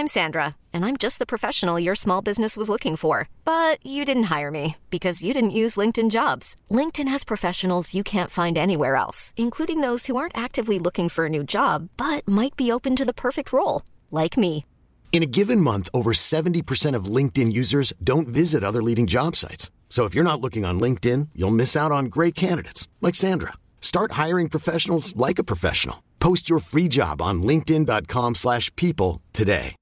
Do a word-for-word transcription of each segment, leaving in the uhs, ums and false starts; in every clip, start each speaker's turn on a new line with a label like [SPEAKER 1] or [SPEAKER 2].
[SPEAKER 1] I'm Sandra, and I'm just the professional your small business was looking for. But you didn't hire me because you didn't use LinkedIn Jobs. LinkedIn has professionals you can't find anywhere else, including those who aren't actively looking for a new job, but might be open to the perfect role, like me.
[SPEAKER 2] In a given month, over seventy percent of LinkedIn users don't visit other leading job sites. So if you're not looking on LinkedIn, you'll miss out on great candidates like Sandra. Start hiring professionals like a professional. Post your free job on linkedin.com slash people today.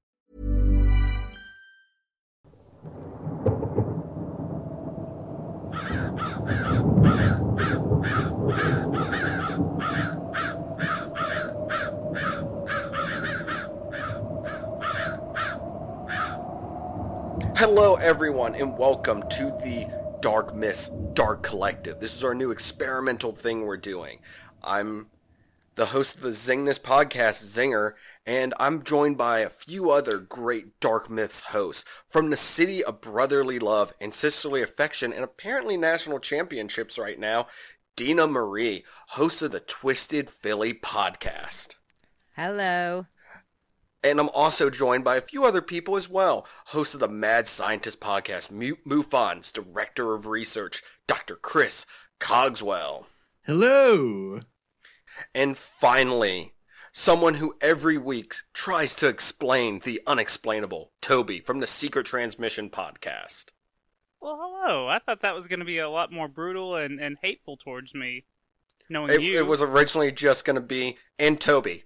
[SPEAKER 3] Hello everyone and welcome to the Dark Myths Dark Collective. This is our new experimental thing we're doing. I'm the host of the Zing This podcast, Zinger, and I'm joined by a few other great Dark Myths hosts from the city of brotherly love and sisterly affection and apparently national championships right now, Dina Marie, host of the Twisted Philly podcast.
[SPEAKER 4] Hello.
[SPEAKER 3] And I'm also joined by a few other people as well. Host of the Mad Scientist podcast, MUFON's Director of Research, Doctor Chris Cogswell.
[SPEAKER 5] Hello.
[SPEAKER 3] And finally, someone who every week tries to explain the unexplainable, Toby from the Secret Transmission podcast.
[SPEAKER 6] Well, hello. I thought that was going to be a lot more brutal and, and hateful towards me, knowing
[SPEAKER 3] It,
[SPEAKER 6] you.
[SPEAKER 3] it was originally just going to be, and Toby.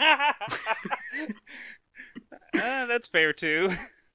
[SPEAKER 6] uh, that's fair, too.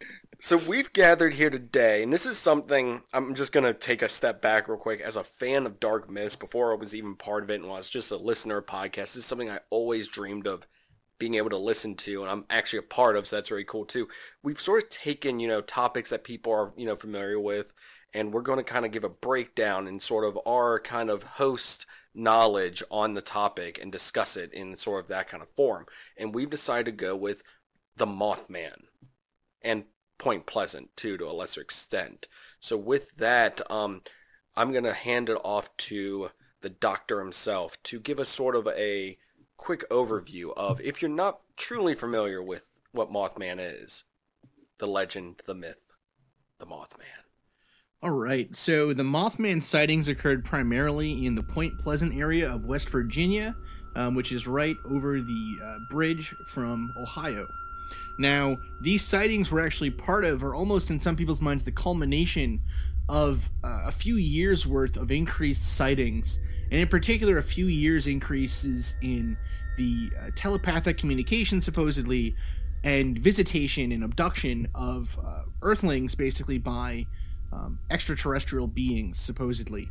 [SPEAKER 3] So we've gathered here today, and this is something, I'm just going to take a step back real quick. As a fan of Dark Myths, before I was even part of it and was just a listener of podcasts, this is something I always dreamed of being able to listen to, and I'm actually a part of, so that's very cool too. We've sort of taken, you know, topics that people are, you know, familiar with, and we're going to kind of give a breakdown and sort of our kind of host knowledge on the topic and discuss it in sort of that kind of form. And we've decided to go with the Mothman and Point Pleasant too, to a lesser extent. So with that, um, I'm going to hand it off to the doctor himself to give us sort of a quick overview of, if you're not truly familiar with what Mothman is, the legend, the myth, the Mothman.
[SPEAKER 5] All right, so the Mothman sightings occurred primarily in the Point Pleasant area of West Virginia, um, which is right over the uh, bridge from Ohio. Now, these sightings were actually part of, or almost in some people's minds, the culmination of uh, a few years' worth of increased sightings, and in particular, a few years' increases in the uh, telepathic communication, supposedly, and visitation and abduction of uh, Earthlings, basically, by um, extraterrestrial beings, supposedly.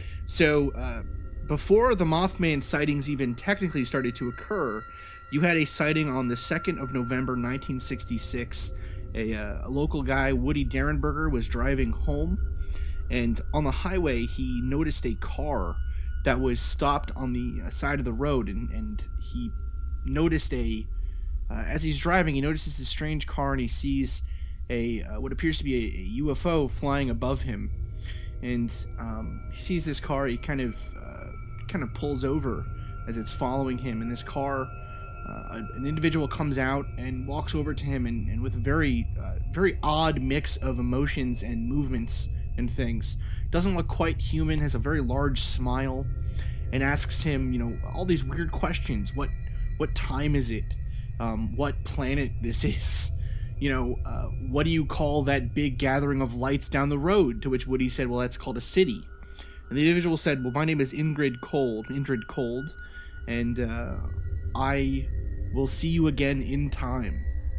[SPEAKER 5] So, uh, before the Mothman sightings even technically started to occur, you had a sighting on the second of November, nineteen sixty-six. A, uh, a local guy, Woody Derenberger, was driving home, and on the highway, he noticed a car that was stopped on the uh, side of the road, and, and he noticed a, uh, as he's driving, he notices this strange car, and he sees a, uh, what appears to be a, a U F O flying above him, and um, he sees this car, he kind of, uh, kind of pulls over as it's following him, and this car, Uh, an individual comes out and walks over to him, and, and with a very, uh, very odd mix of emotions and movements and things. Doesn't look quite human, has a very large smile, and asks him, you know, all these weird questions. What, what time is it? Um, what planet this is? You know, uh, what do you call that big gathering of lights down the road? To which Woody said, well, that's called a city. And the individual said, well, my name is Ingrid Cold, Ingrid Cold, and, uh, I will see you again in time.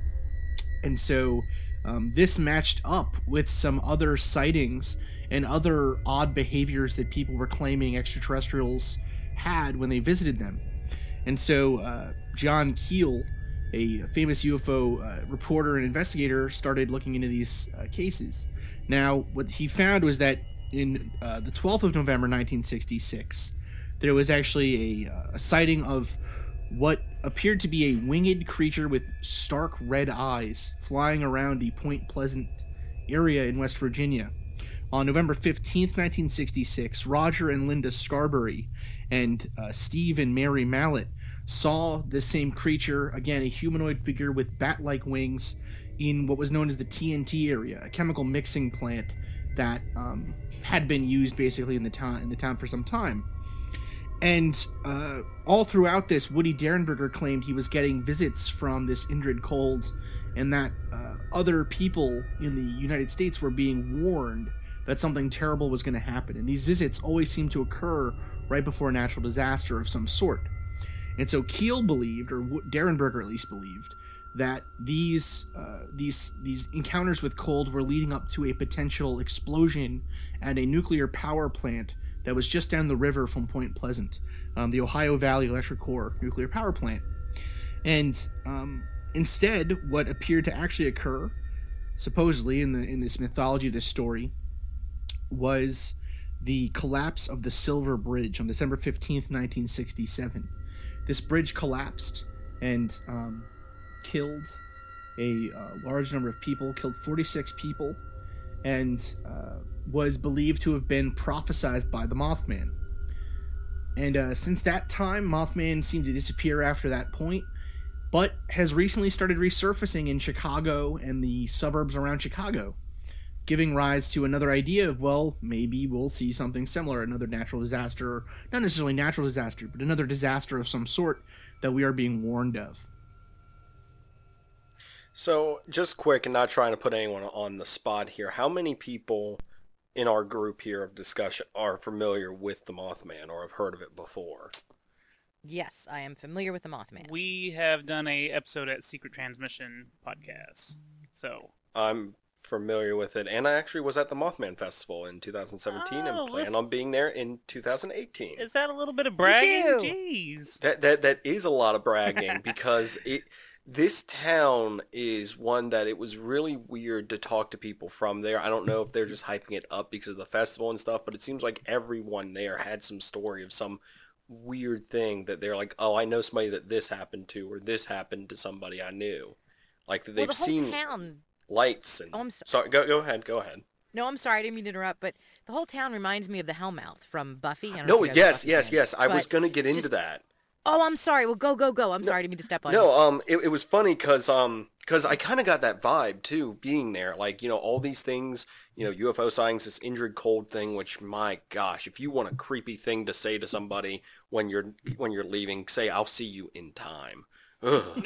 [SPEAKER 5] And so um, this matched up with some other sightings and other odd behaviors that people were claiming extraterrestrials had when they visited them. And so uh, John Keel, a famous U F O uh, reporter and investigator, started looking into these uh, cases. Now, what he found was that in uh, the twelfth of November, nineteen sixty-six, there was actually a, a sighting of what appeared to be a winged creature with stark red eyes flying around the Point Pleasant area in West Virginia. On November fifteenth, nineteen sixty-six, Roger and Linda Scarberry and uh, Steve and Mary Mallett saw this same creature, again, a humanoid figure with bat-like wings, in what was known as the T N T area, a chemical mixing plant that um, had been used basically in the town in the town for some time. And uh, all throughout this, Woody Derenberger claimed he was getting visits from this Indrid Cold, and that uh, other people in the United States were being warned that something terrible was going to happen. And these visits always seemed to occur right before a natural disaster of some sort. And so Keel believed, or Derenberger at least believed, that these uh, these these encounters with cold were leading up to a potential explosion at a nuclear power plant that was just down the river from Point Pleasant, um, the Ohio Valley Electric Corps nuclear power plant. And um, instead, what appeared to actually occur, supposedly in the in this mythology of this story, was the collapse of the Silver Bridge on December fifteenth, nineteen sixty-seven. This bridge collapsed and um, killed a uh, large number of people, killed forty-six people, and uh, was believed to have been prophesized by the Mothman. And uh, since that time, Mothman seemed to disappear after that point, but has recently started resurfacing in Chicago and the suburbs around Chicago, giving rise to another idea of, well, maybe we'll see something similar, another natural disaster, not necessarily natural disaster, but another disaster of some sort that we are being warned of.
[SPEAKER 3] So, just quick, and not trying to put anyone on the spot here, how many people in our group here of discussion are familiar with the Mothman or have heard of it before?
[SPEAKER 4] Yes, I am familiar with the Mothman.
[SPEAKER 6] We have done a episode at Secret Transmission Podcast, so...
[SPEAKER 3] I'm familiar with it, and I actually was at the Mothman Festival in two thousand seventeen oh, and plan listen. on being there in two thousand eighteen.
[SPEAKER 6] Is that a little bit of bragging? Jeez.
[SPEAKER 3] That that that is a lot of bragging because it this town is one that it was really weird to talk to people from there. I don't know if they're just hyping it up because of the festival and stuff, but it seems like everyone there had some story of some weird thing that they're like, oh, I know somebody that this happened to, or this happened to somebody I knew. Like that they've
[SPEAKER 4] well, the whole
[SPEAKER 3] seen
[SPEAKER 4] town...
[SPEAKER 3] lights and...
[SPEAKER 4] Oh, I'm so-
[SPEAKER 3] sorry, go, go ahead, go ahead.
[SPEAKER 4] No, I'm sorry, I didn't mean to interrupt, but the whole town reminds me of the Hellmouth from Buffy. I don't
[SPEAKER 3] No,
[SPEAKER 4] know if you guys
[SPEAKER 3] yes,
[SPEAKER 4] Buffy
[SPEAKER 3] yes,
[SPEAKER 4] fans,
[SPEAKER 3] yes. I was
[SPEAKER 4] but
[SPEAKER 3] going to get into
[SPEAKER 4] just-
[SPEAKER 3] that.
[SPEAKER 4] Oh, I'm sorry. Well, go, go, go. I'm sorry, I didn't mean to step on you.
[SPEAKER 3] No, um, it, it was funny because um, cause I kind of got that vibe, too, being there. Like, you know, all these things, you know, U F O sightings, this Indrid Cold thing, which, my gosh, if you want a creepy thing to say to somebody when you're when you're leaving, say, I'll see you in time. Ugh.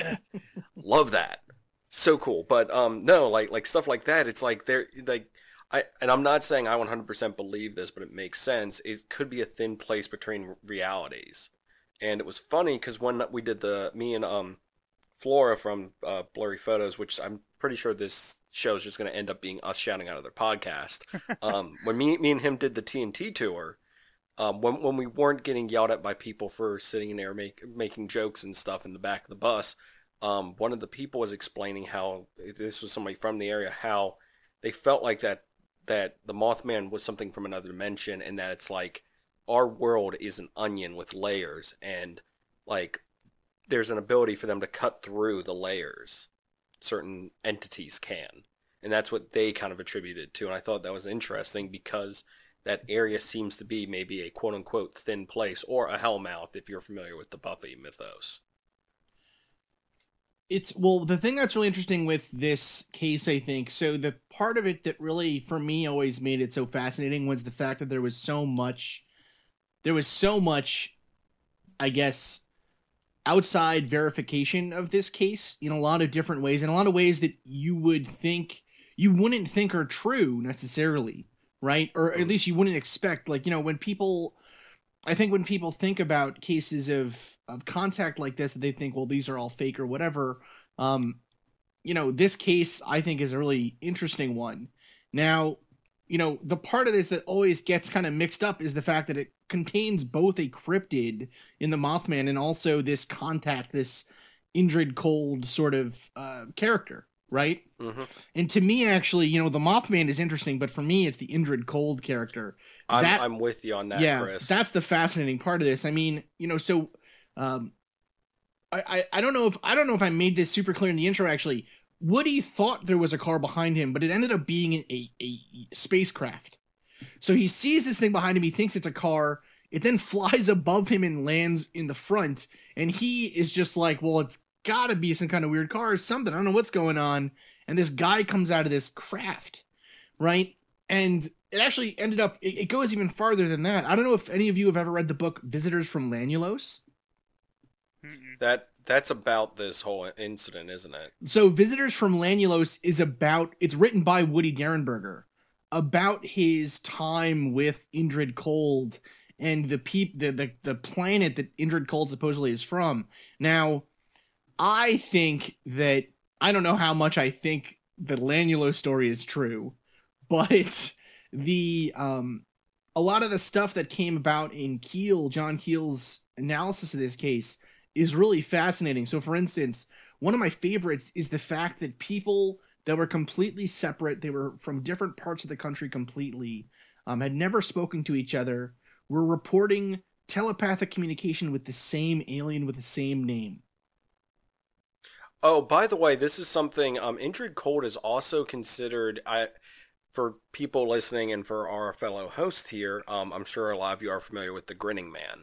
[SPEAKER 3] Love that. So cool. But, um, no, like, like stuff like that, it's like, they're, like, I, and I'm not saying I one hundred percent believe this, but it makes sense. It could be a thin place between realities. And it was funny because when we did the, me and um, Flora from uh, Blurry Photos, which I'm pretty sure this show is just going to end up being us shouting out of their podcast. um, when me, me and him did the T N T tour, um, when when we weren't getting yelled at by people for sitting in there make, making jokes and stuff in the back of the bus, um, one of the people was explaining how, this was somebody from the area, how they felt like that that the Mothman was something from another dimension, and that it's like, our world is an onion with layers, and like there's an ability for them to cut through the layers. Certain entities can, and that's what they kind of attributed to. And I thought that was interesting because that area seems to be maybe a quote unquote thin place, or a hellmouth if you're familiar with the Buffy mythos.
[SPEAKER 5] It's, well, the thing that's really interesting with this case, I think, so the part of it that really for me always made it so fascinating was the fact that there was so much There was so much, I guess, outside verification of this case in a lot of different ways, in a lot of ways that you would think, you wouldn't think are true necessarily, right? Or at least you wouldn't expect. Like, you know, when people, I think when people think about cases of, of contact like this, they think, well, these are all fake or whatever. Um, you know, this case, I think, is a really interesting one. Now, you know, the part of this that always gets kind of mixed up is the fact that it contains both a cryptid in the Mothman and also this contact, this Indrid Cold sort of uh, character, right? Mm-hmm. And to me, actually, you know, the Mothman is interesting, but for me, it's the Indrid Cold character.
[SPEAKER 3] I'm,
[SPEAKER 5] that,
[SPEAKER 3] I'm with you on that,
[SPEAKER 5] yeah,
[SPEAKER 3] Chris.
[SPEAKER 5] That's the fascinating part of this. I mean, you know, so um, I, I I don't know if I don't know if I made this super clear in the intro. Actually, Woody thought there was a car behind him, but it ended up being a, a spacecraft. So he sees this thing behind him. He thinks it's a car. it then flies above him and lands in the front. And he is just like, well, it's gotta be some kind of weird car or something. I don't know what's going on. And this guy comes out of this craft, right? And it actually ended up, it, it goes even farther than that. I don't know if any of you have ever read the book Visitors from Lanulos.
[SPEAKER 3] That that's about this whole incident, isn't it?
[SPEAKER 5] So Visitors from Lanulos is about, it's written by Woody Derenberger, about his time with Indrid Cold and the peop the, the the planet that Indrid Cold supposedly is from. Now, I think that, I don't know how much I think the Lanulos story is true, but the um a lot of the stuff that came about in Keel, John Keel's analysis of this case, is really fascinating. So, for instance, one of my favorites is the fact that people that were completely separate, they were from different parts of the country completely, um, had never spoken to each other, were reporting telepathic communication with the same alien with the same name.
[SPEAKER 3] Oh, by the way, this is something, um, Indrid Cold is also considered, I, for people listening and for our fellow host here, um, I'm sure a lot of you are familiar with the Grinning Man.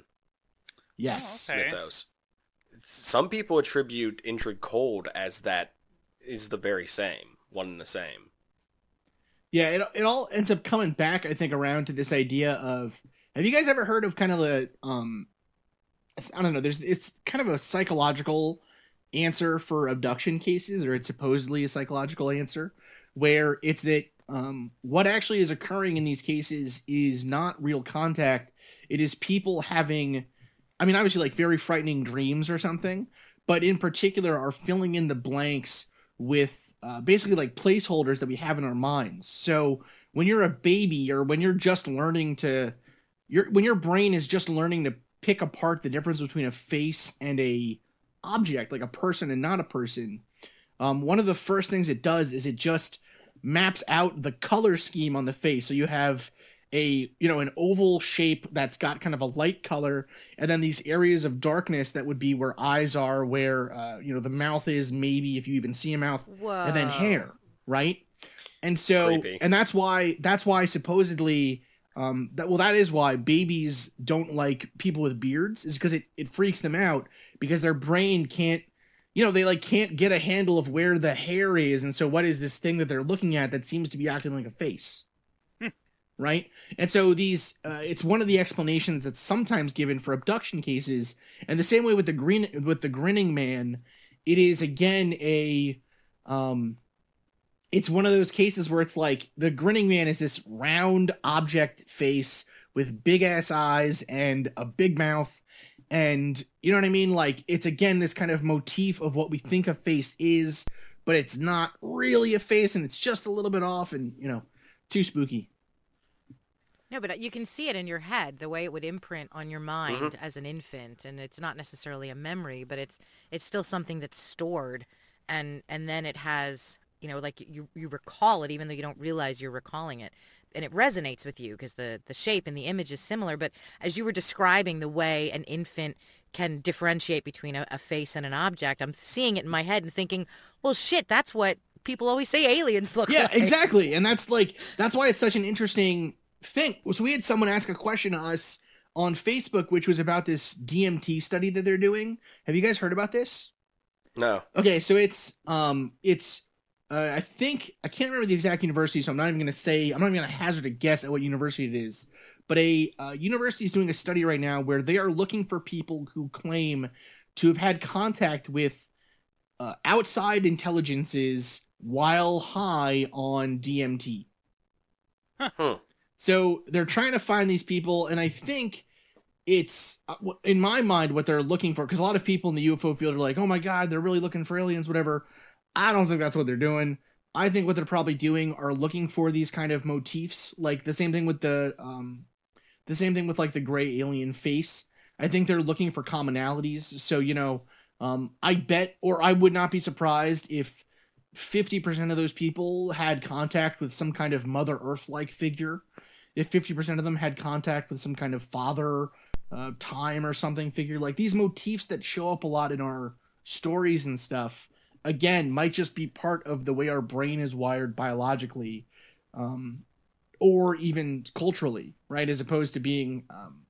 [SPEAKER 5] Yes.
[SPEAKER 6] Oh, okay.
[SPEAKER 3] Mythos. Some people attribute Indrid Cold as that is the very same, one and the same.
[SPEAKER 5] Yeah, it it all ends up coming back, I think, around to this idea of, have you guys ever heard of kind of the, um, I don't know, there's, it's kind of a psychological answer for abduction cases, or it's supposedly a psychological answer, where it's that um, what actually is occurring in these cases is not real contact. It is people having, I mean, obviously like very frightening dreams or something, but in particular are filling in the blanks with uh, basically like placeholders that we have in our minds. So when you're a baby, or when you're just learning to, your when your brain is just learning to pick apart the difference between a face and a object, like a person and not a person, um, one of the first things it does is it just maps out the color scheme on the face. So you have a, you know, an oval shape that's got kind of a light color, and then these areas of darkness that would be where eyes are, where, uh, you know, the mouth is, maybe if you even see a mouth,
[SPEAKER 4] Whoa.
[SPEAKER 5] and then hair, right? And so,
[SPEAKER 3] Creepy.
[SPEAKER 5] and that's why, that's why supposedly, um, that, well, that is why babies don't like people with beards, is because it, it freaks them out, because their brain can't, you know, they like can't get a handle of where the hair is. And so what is this thing that they're looking at that seems to be acting like a face? Right? And so these, uh, it's one of the explanations that's sometimes given for abduction cases. And the same way with the green, with the Grinning Man, it is again a, um, it's one of those cases where it's like the Grinning Man is this round object face with big ass eyes and a big mouth. And you know what I mean? Like, it's again this kind of motif of what we think a face is, but it's not really a face, and it's just a little bit off, and, you know, too spooky.
[SPEAKER 4] No, but you can see it in your head, the way it would imprint on your mind
[SPEAKER 3] Mm-hmm.
[SPEAKER 4] as an infant, and it's not necessarily a memory, but it's it's still something that's stored, and and then it has, you know, like you you recall it even though you don't realize you're recalling it, and it resonates with you because the the shape and the image is similar. But as you were describing the way an infant can differentiate between a, a face and an object, I'm seeing it in my head and thinking, well, shit, that's what people always say aliens look
[SPEAKER 5] Yeah,
[SPEAKER 4] like.
[SPEAKER 5] exactly. And that's like, that's why it's such an interesting thing. So we had someone ask a question to us on Facebook, which was about this D M T study that they're doing. Have you guys heard about this?
[SPEAKER 3] No.
[SPEAKER 5] Okay, so it's um it's uh, I think I can't remember the exact university, so I'm not even going to say, I'm not even going to hazard a guess at what university it is. But a uh, university is doing a study right now where they are looking for people who claim to have had contact with uh, outside intelligences while high on D M T.
[SPEAKER 3] Hmm.
[SPEAKER 5] So they're trying to find these people, and I think it's, uh, in my mind, what they're looking for, because a lot of people in the U F O field are like, oh my god, they're really looking for aliens, whatever. I don't think that's what they're doing. I think what they're probably doing are looking for these kind of motifs, like the same thing with the, um, the same thing with like the gray alien face. I think they're looking for commonalities. So, you know, um, I bet, or I would not be surprised if fifty percent of those people had contact with some kind of Mother Earth-like figure. If fifty percent of them had contact with some kind of Father uh, Time or something figure. Like, these motifs that show up a lot in our stories and stuff, again, might just be part of the way our brain is wired biologically, um, or even culturally, right? As opposed to being, um,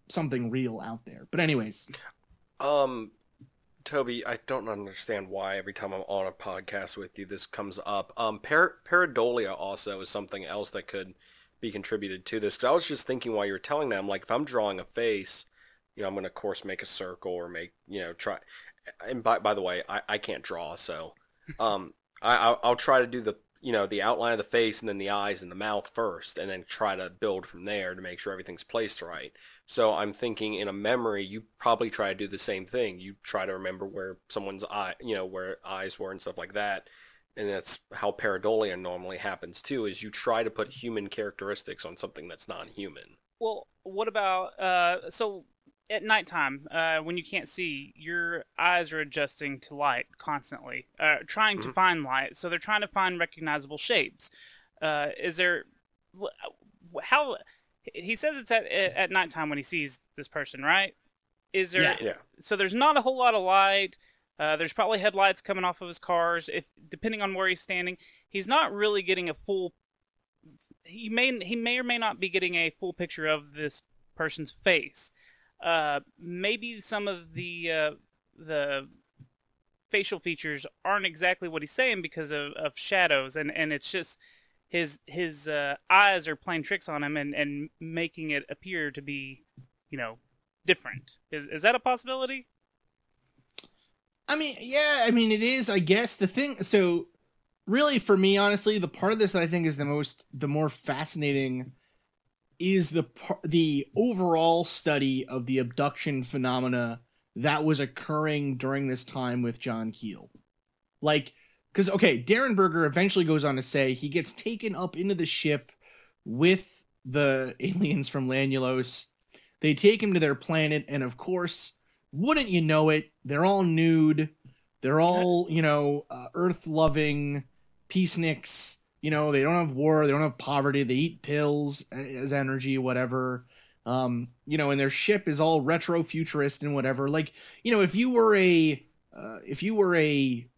[SPEAKER 5] something real out there. But anyways,
[SPEAKER 3] Um, Toby, I don't understand why every time I'm on a podcast with you, this comes up. Um, par- pareidolia also is something else that could be contributed to this. Because I was just thinking while you were telling that, I'm like, if I'm drawing a face, you know, I'm going to, of course, make a circle or make, you know, try. And by, by the way, I, I can't draw, so um, I, I'll, I'll try to do the, you know, the outline of the face and then the eyes and the mouth first, and then try to build from there to make sure everything's placed right. So I'm thinking in a memory, you probably try to do the same thing. You try to remember where someone's eye, you know, where eyes were and stuff like that. And that's how pareidolia normally happens too, is you try to put human characteristics on something that's non-human.
[SPEAKER 6] Well, what about, uh, so at nighttime, uh, when you can't see, your eyes are adjusting to light constantly, uh, trying mm-hmm. to find light. So they're trying to find recognizable shapes. Uh, is there, how, he says it's at at nighttime when he sees this person, right? Is there,
[SPEAKER 5] yeah.
[SPEAKER 3] yeah.
[SPEAKER 6] So there's not a whole lot of light. Uh, there's probably headlights coming off of his cars. If depending on where he's standing, he's not really getting a full. He may he may or may not be getting a full picture of this person's face. Uh, maybe some of the uh, the facial features aren't exactly what he's saying because of, of shadows, and, and it's just his his uh, eyes are playing tricks on him and, and making it appear to be, you know, different. Is is that a possibility?
[SPEAKER 5] I mean, yeah, I mean, it is, I guess. The thing, so, really, for me, honestly, the part of this that I think is the most, the more fascinating is the the overall study of the abduction phenomena that was occurring during this time with John Keel. Like, because, okay, Derenberger eventually goes on to say he gets taken up into the ship with the aliens from Lanulos. They take him to their planet, and of course, wouldn't you know it, they're all nude. They're all, you know, uh, earth-loving peaceniks. You know, they don't have war. They don't have poverty. They eat pills as energy, whatever. Um, you know, and their ship is all retro-futurist and whatever. Like, you know, if you were a, uh, if you were a,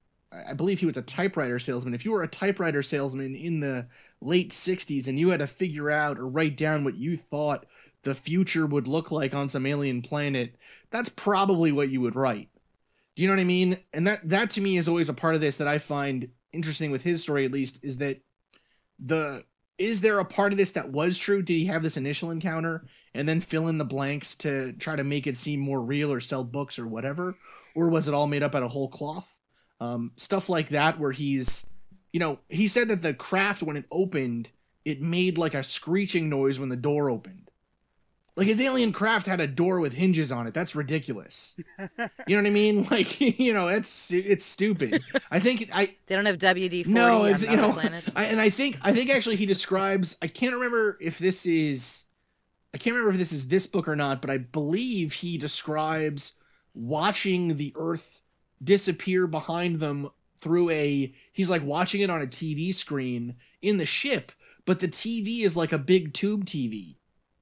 [SPEAKER 5] I believe he was a typewriter salesman. If you were a typewriter salesman in the late sixties and you had to figure out or write down what you thought the future would look like on some alien planet, that's probably what you would write. Do you know what I mean? And that, that to me is always a part of this that I find interesting with his story, at least, is that the, is there a part of this that was true? Did he have this initial encounter and then fill in the blanks to try to make it seem more real or sell books or whatever? Or was it all made up out of whole cloth? Um, stuff like that where he's, you know, he said that the craft, when it opened, it made like a screeching noise when the door opened. Like, his alien craft had a door with hinges on it. That's ridiculous. You know what I mean? Like, you know, it's it's stupid. I think I
[SPEAKER 4] They don't have W D forty
[SPEAKER 5] no,
[SPEAKER 4] on
[SPEAKER 5] it's, you know,
[SPEAKER 4] planets.
[SPEAKER 5] I, and I think I think actually he describes. I can't remember if this is. I can't remember if this is this book or not, but I believe he describes watching the Earth disappear behind them through a. He's like watching it on a T V screen in the ship, but the T V is like a big tube T V.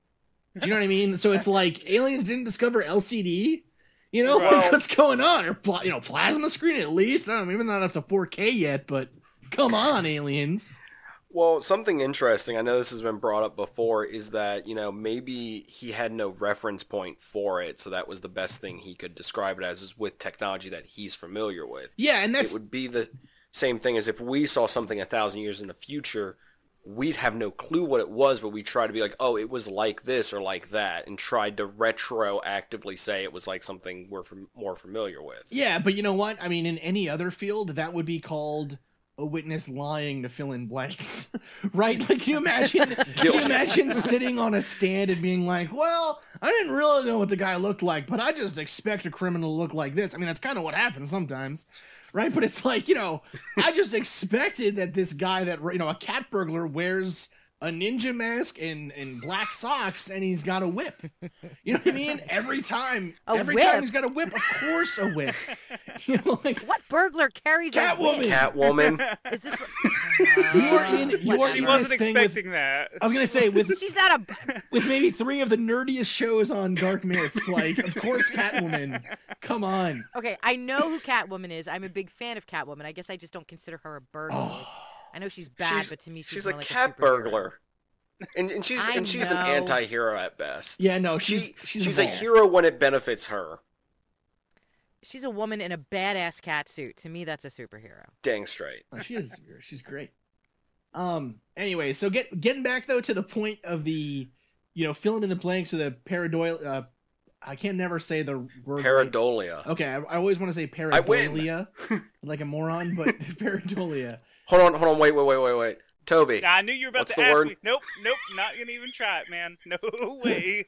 [SPEAKER 5] Do you know what I mean? So it's like aliens didn't discover L C D. You know,
[SPEAKER 6] Well,
[SPEAKER 5] like, what's going on? Or pl- you know, plasma screen at least. I don't know, maybe not up to four K yet, but come on, aliens.
[SPEAKER 3] Well, something interesting, I know this has been brought up before, is that, you know, maybe he had no reference point for it, so that was the best thing he could describe it as, is with technology that he's familiar with.
[SPEAKER 5] Yeah, and that's...
[SPEAKER 3] It would be the same thing as if we saw something a thousand years in the future, we'd have no clue what it was, but we try to be like, oh, it was like this or like that, and tried to retroactively say it was like something we're fam- more familiar with.
[SPEAKER 5] Yeah, but you know what? I mean, in any other field, that would be called a witness lying to fill in blanks, right? Like, can you imagine, can you imagine sitting on a stand and being like, well, I didn't really know what the guy looked like, but I just expect a criminal to look like this. I mean, that's kind of what happens sometimes. Right, but it's like, you know, I just expected that this guy that, you know, a cat burglar wears a ninja mask and, and black socks, and he's got a whip. You know what I mean? Every time,
[SPEAKER 4] A
[SPEAKER 5] every
[SPEAKER 4] whip?
[SPEAKER 5] time he's got a whip, of course a whip. You know, like,
[SPEAKER 4] What burglar carries a
[SPEAKER 5] Catwoman.
[SPEAKER 4] whip?
[SPEAKER 3] Catwoman.
[SPEAKER 4] Is this?
[SPEAKER 5] you are in, you
[SPEAKER 4] What,
[SPEAKER 5] are
[SPEAKER 6] She
[SPEAKER 5] in
[SPEAKER 6] wasn't
[SPEAKER 5] this thing
[SPEAKER 6] expecting
[SPEAKER 5] with,
[SPEAKER 6] that.
[SPEAKER 5] I was gonna say with
[SPEAKER 4] She's not a.
[SPEAKER 5] with maybe three of the nerdiest shows on Dark Myths, like of course Catwoman. Come on.
[SPEAKER 4] Okay, I know who Catwoman is. I'm a big fan of Catwoman. I guess I just don't consider her a burglar.
[SPEAKER 5] Oh.
[SPEAKER 4] I know she's bad,
[SPEAKER 3] She's,
[SPEAKER 4] but to me, she's,
[SPEAKER 3] she's
[SPEAKER 4] more
[SPEAKER 3] a
[SPEAKER 4] like
[SPEAKER 3] cat
[SPEAKER 4] a superhero.
[SPEAKER 3] burglar. And and she's
[SPEAKER 4] I
[SPEAKER 3] and she's
[SPEAKER 4] know.
[SPEAKER 3] an anti-hero at best.
[SPEAKER 5] Yeah, no, she's
[SPEAKER 3] She,
[SPEAKER 5] she's,
[SPEAKER 3] she's a
[SPEAKER 5] ball.
[SPEAKER 3] hero when it benefits her.
[SPEAKER 4] She's a woman in a badass cat suit. To me, that's a superhero.
[SPEAKER 3] Dang straight.
[SPEAKER 5] Oh, she is. She's great. Um. Anyway, so get getting back though to the point of the, you know, filling in the blanks of the pareidolia. Uh, I can never say the word. right.
[SPEAKER 3] Pareidolia.
[SPEAKER 5] Okay, I, I always want to say
[SPEAKER 3] I win.
[SPEAKER 5] pareidolia, like a moron, but pareidolia.
[SPEAKER 3] Hold on, hold on, wait, wait, wait, wait, wait. Toby.
[SPEAKER 6] I knew you were about
[SPEAKER 3] What's
[SPEAKER 6] to
[SPEAKER 3] the
[SPEAKER 6] ask
[SPEAKER 3] word?
[SPEAKER 6] me. Nope, nope, not gonna even try it, man. No way.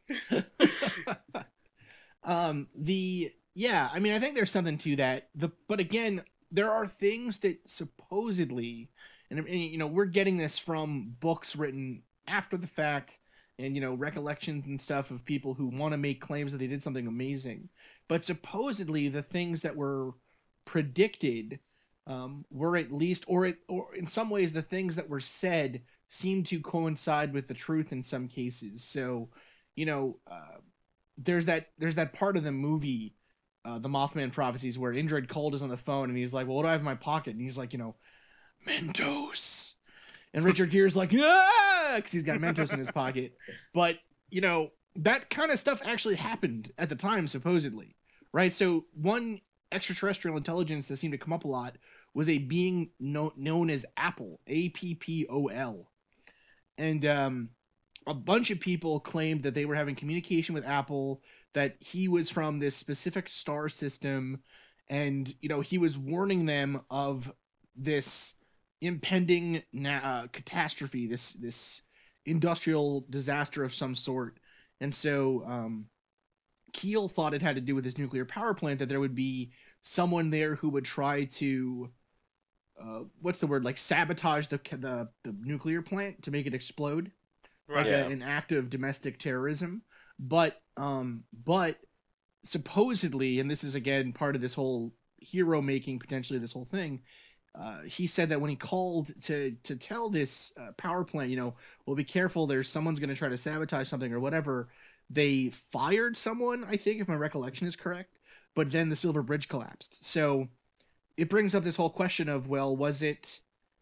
[SPEAKER 5] um. The yeah. I mean, I think there's something to that. The but again, there are things that supposedly, and, and you know, we're getting this from books written after the fact, and you know, recollections and stuff of people who want to make claims that they did something amazing. But supposedly, the things that were predicted um, were at least, or it, or in some ways, the things that were said seem to coincide with the truth in some cases. So, you know, uh, there's that there's that part of the movie, uh, the Mothman Prophecies, where Indrid Cold is on the phone and he's like, "Well, what do I have in my pocket?" And he's like, "You know, Mentos." And Richard Gere's like, "Yeah," because he's got Mentos in his pocket. But you know, that kind of stuff actually happened at the time, supposedly, right? So one extraterrestrial intelligence that seemed to come up a lot was a being no- known as Appol, A P P O L. And um, a bunch of people claimed that they were having communication with Appol, that he was from this specific star system, and, you know, he was warning them of this impending na- uh, catastrophe, this this industrial disaster of some sort. And so um, Keel thought it had to do with his nuclear power plant, that there would be someone there who would try to, uh, what's the word, like sabotage the, the the nuclear plant to make it explode,
[SPEAKER 6] Right.
[SPEAKER 5] like
[SPEAKER 3] Yeah.
[SPEAKER 5] a, an act of domestic terrorism. But um, but supposedly, and this is again part of this whole hero making, potentially this whole thing. Uh, he said that when he called to to tell this uh, power plant, you know, well, be careful, there's someone's going to try to sabotage something or whatever. They fired someone, I think, if my recollection is correct. But then the Silver Bridge collapsed. So it brings up this whole question of, well, was it?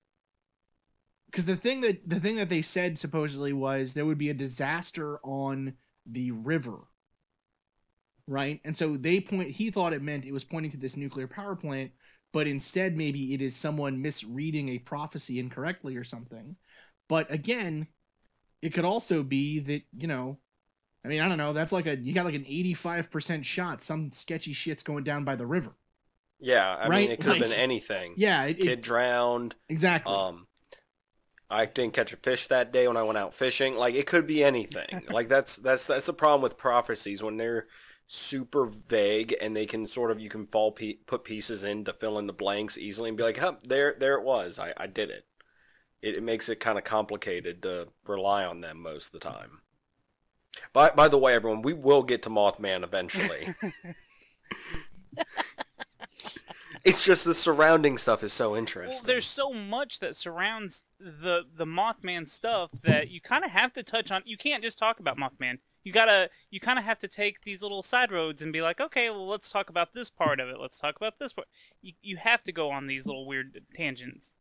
[SPEAKER 5] Because the thing that the thing that they said supposedly was there would be a disaster on the river, right? And so they point. He thought it meant it was pointing to this nuclear power plant, but instead maybe it is someone misreading a prophecy incorrectly or something. But again, it could also be that, you know, I mean, I don't know. That's like a, you got like an eighty-five percent shot. Some sketchy shit's going down by the river.
[SPEAKER 3] Yeah, I
[SPEAKER 5] Right?
[SPEAKER 3] mean, it could have
[SPEAKER 5] Like-
[SPEAKER 3] been anything.
[SPEAKER 5] Yeah, it,
[SPEAKER 3] Kid
[SPEAKER 5] it,
[SPEAKER 3] drowned.
[SPEAKER 5] exactly.
[SPEAKER 3] Um, I didn't catch a fish that day when I went out fishing. Like, it could be anything. Like, that's that's that's the problem with prophecies, when they're super vague and they can sort of, you can fall pe- put pieces in to fill in the blanks easily and be like, huh, there there it was. I, I did it. it. It makes it kind of complicated to rely on them most of the time. By by the way, everyone, we will get to Mothman eventually. It's just the surrounding stuff is so interesting.
[SPEAKER 6] Well, there's so much that surrounds the the Mothman stuff that you kind of have to touch on. You can't just talk about Mothman. You gotta, you kind of have to take these little side roads and be like, okay, well, let's talk about this part of it. Let's talk about this part. You you have to go on these little weird tangents.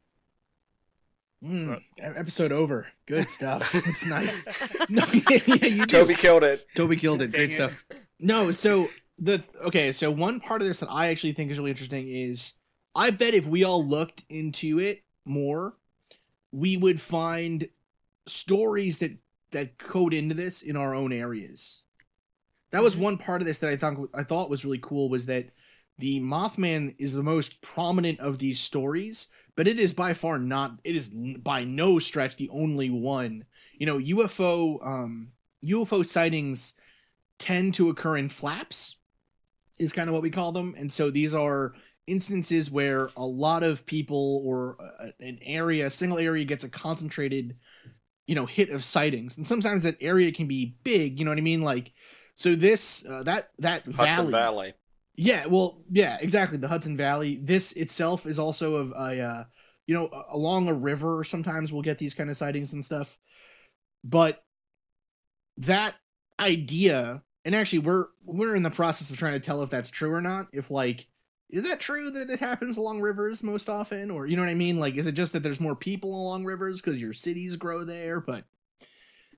[SPEAKER 5] Mm, e- episode over. Good stuff. It's nice. No, yeah, yeah, you do.
[SPEAKER 3] Toby killed it.
[SPEAKER 5] Toby killed it. Great
[SPEAKER 6] Dang
[SPEAKER 5] stuff. No, so the okay, so one part of this that I actually think is really interesting is, I bet if we all looked into it more, we would find stories that that code into this in our own areas. That was one part of this that I thought I thought was really cool, was that the Mothman is the most prominent of these stories, but it is by far not, it is by no stretch the only one. You know, U F O um U F O sightings tend to occur in flaps, is kind of what we call them. And so these are instances where a lot of people, or a, an area, a single area gets a concentrated, you know, hit of sightings. And sometimes that area can be big, you know what I mean? Like, so this, uh, that, that
[SPEAKER 3] Hudson
[SPEAKER 5] valley.
[SPEAKER 3] Valley.
[SPEAKER 5] Yeah, well, yeah, exactly. The Hudson Valley. This itself is also of a, uh, you know, along a river. Sometimes we'll get these kind of sightings and stuff. But that idea, and actually, we're we're in the process of trying to tell if that's true or not. If like, is that true that it happens along rivers most often, or you know what I mean? Like, is it just that there's more people along rivers because your cities grow there? But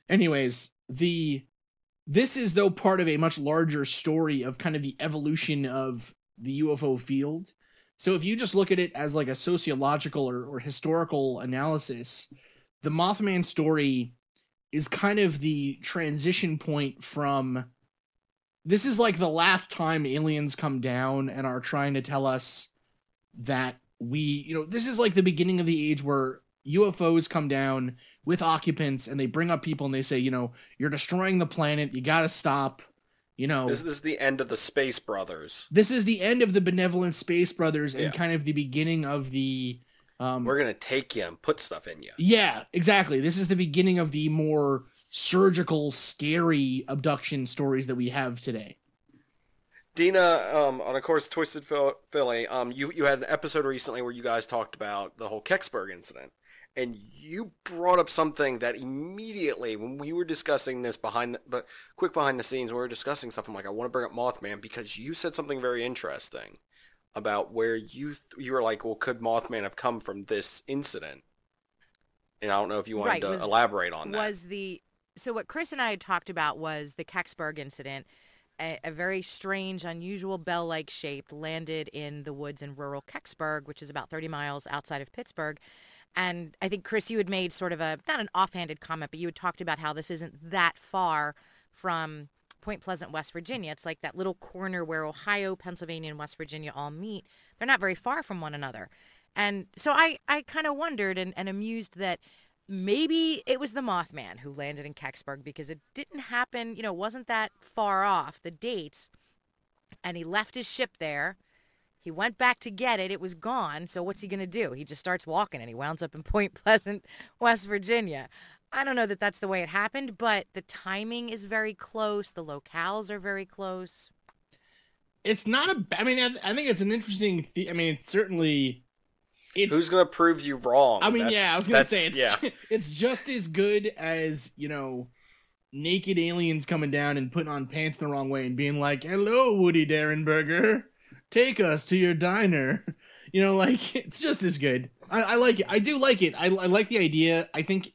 [SPEAKER 5] anyways, the this is though part of a much larger story of kind of the evolution of the U F O field. So if you just look at it as like a sociological or, or historical analysis, the Mothman story is kind of the transition point from, this is like the last time aliens come down and are trying to tell us that we, you know, this is like the beginning of the age where U F Os come down with occupants and they bring up people and they say, you know, you're destroying the planet, you gotta stop, you know.
[SPEAKER 3] This, this is the end of the Space Brothers.
[SPEAKER 5] This is the end of the benevolent Space Brothers and
[SPEAKER 3] Yeah.
[SPEAKER 5] kind of the beginning of the... Um,
[SPEAKER 3] We're gonna take you and put stuff in you.
[SPEAKER 5] yeah, exactly. This is the beginning of the more surgical, scary abduction stories that we have today.
[SPEAKER 3] Dina, um, on of course Twisted Phil- Philly, um, you you had an episode recently where you guys talked about the whole Kecksburg incident, and you brought up something that immediately when we were discussing this behind, the, but quick behind the scenes, when we were discussing stuff, I'm like, I want to bring up Mothman because you said something very interesting about where you you were like, well, could Mothman have come from this incident? And I don't know if you wanted
[SPEAKER 4] Right,
[SPEAKER 3] to
[SPEAKER 4] was-
[SPEAKER 3] elaborate on that.
[SPEAKER 4] Was the so what Chris and I had talked about was the Kecksburg incident, a, a very strange, unusual bell-like shape landed in the woods in rural Kecksburg, which is about thirty miles outside of Pittsburgh. And I think, Chris, you had made sort of a, not an offhanded comment, but you had talked about how this isn't that far from Point Pleasant, West Virginia. It's like that little corner where Ohio, Pennsylvania, and West Virginia all meet. They're not very far from one another. And so I, I kind of wondered and, and amused that maybe it was the Mothman who landed in Kecksburg because it didn't happen, you know, wasn't that far off, the dates. And he left his ship there. He went back to get it. It was gone. So what's he going to do? He just starts walking and he wounds up in Point Pleasant, West Virginia. I don't know that that's the way it happened, but the timing is very close. The locales are very close.
[SPEAKER 5] It's not a, I mean, I, I think it's an interesting, the- I mean, it's certainly, it's,
[SPEAKER 3] Who's gonna prove you wrong?
[SPEAKER 5] I mean,
[SPEAKER 3] That's-
[SPEAKER 5] yeah, I was gonna
[SPEAKER 3] that's-
[SPEAKER 5] say, it's,
[SPEAKER 3] yeah.
[SPEAKER 5] it's just as good as, you know, naked aliens coming down and putting on pants the wrong way and being like, hello, Woody Derenberger, take us to your diner. You know, like, it's just as good. I, I like it. I do like it. I, I like the idea. I think,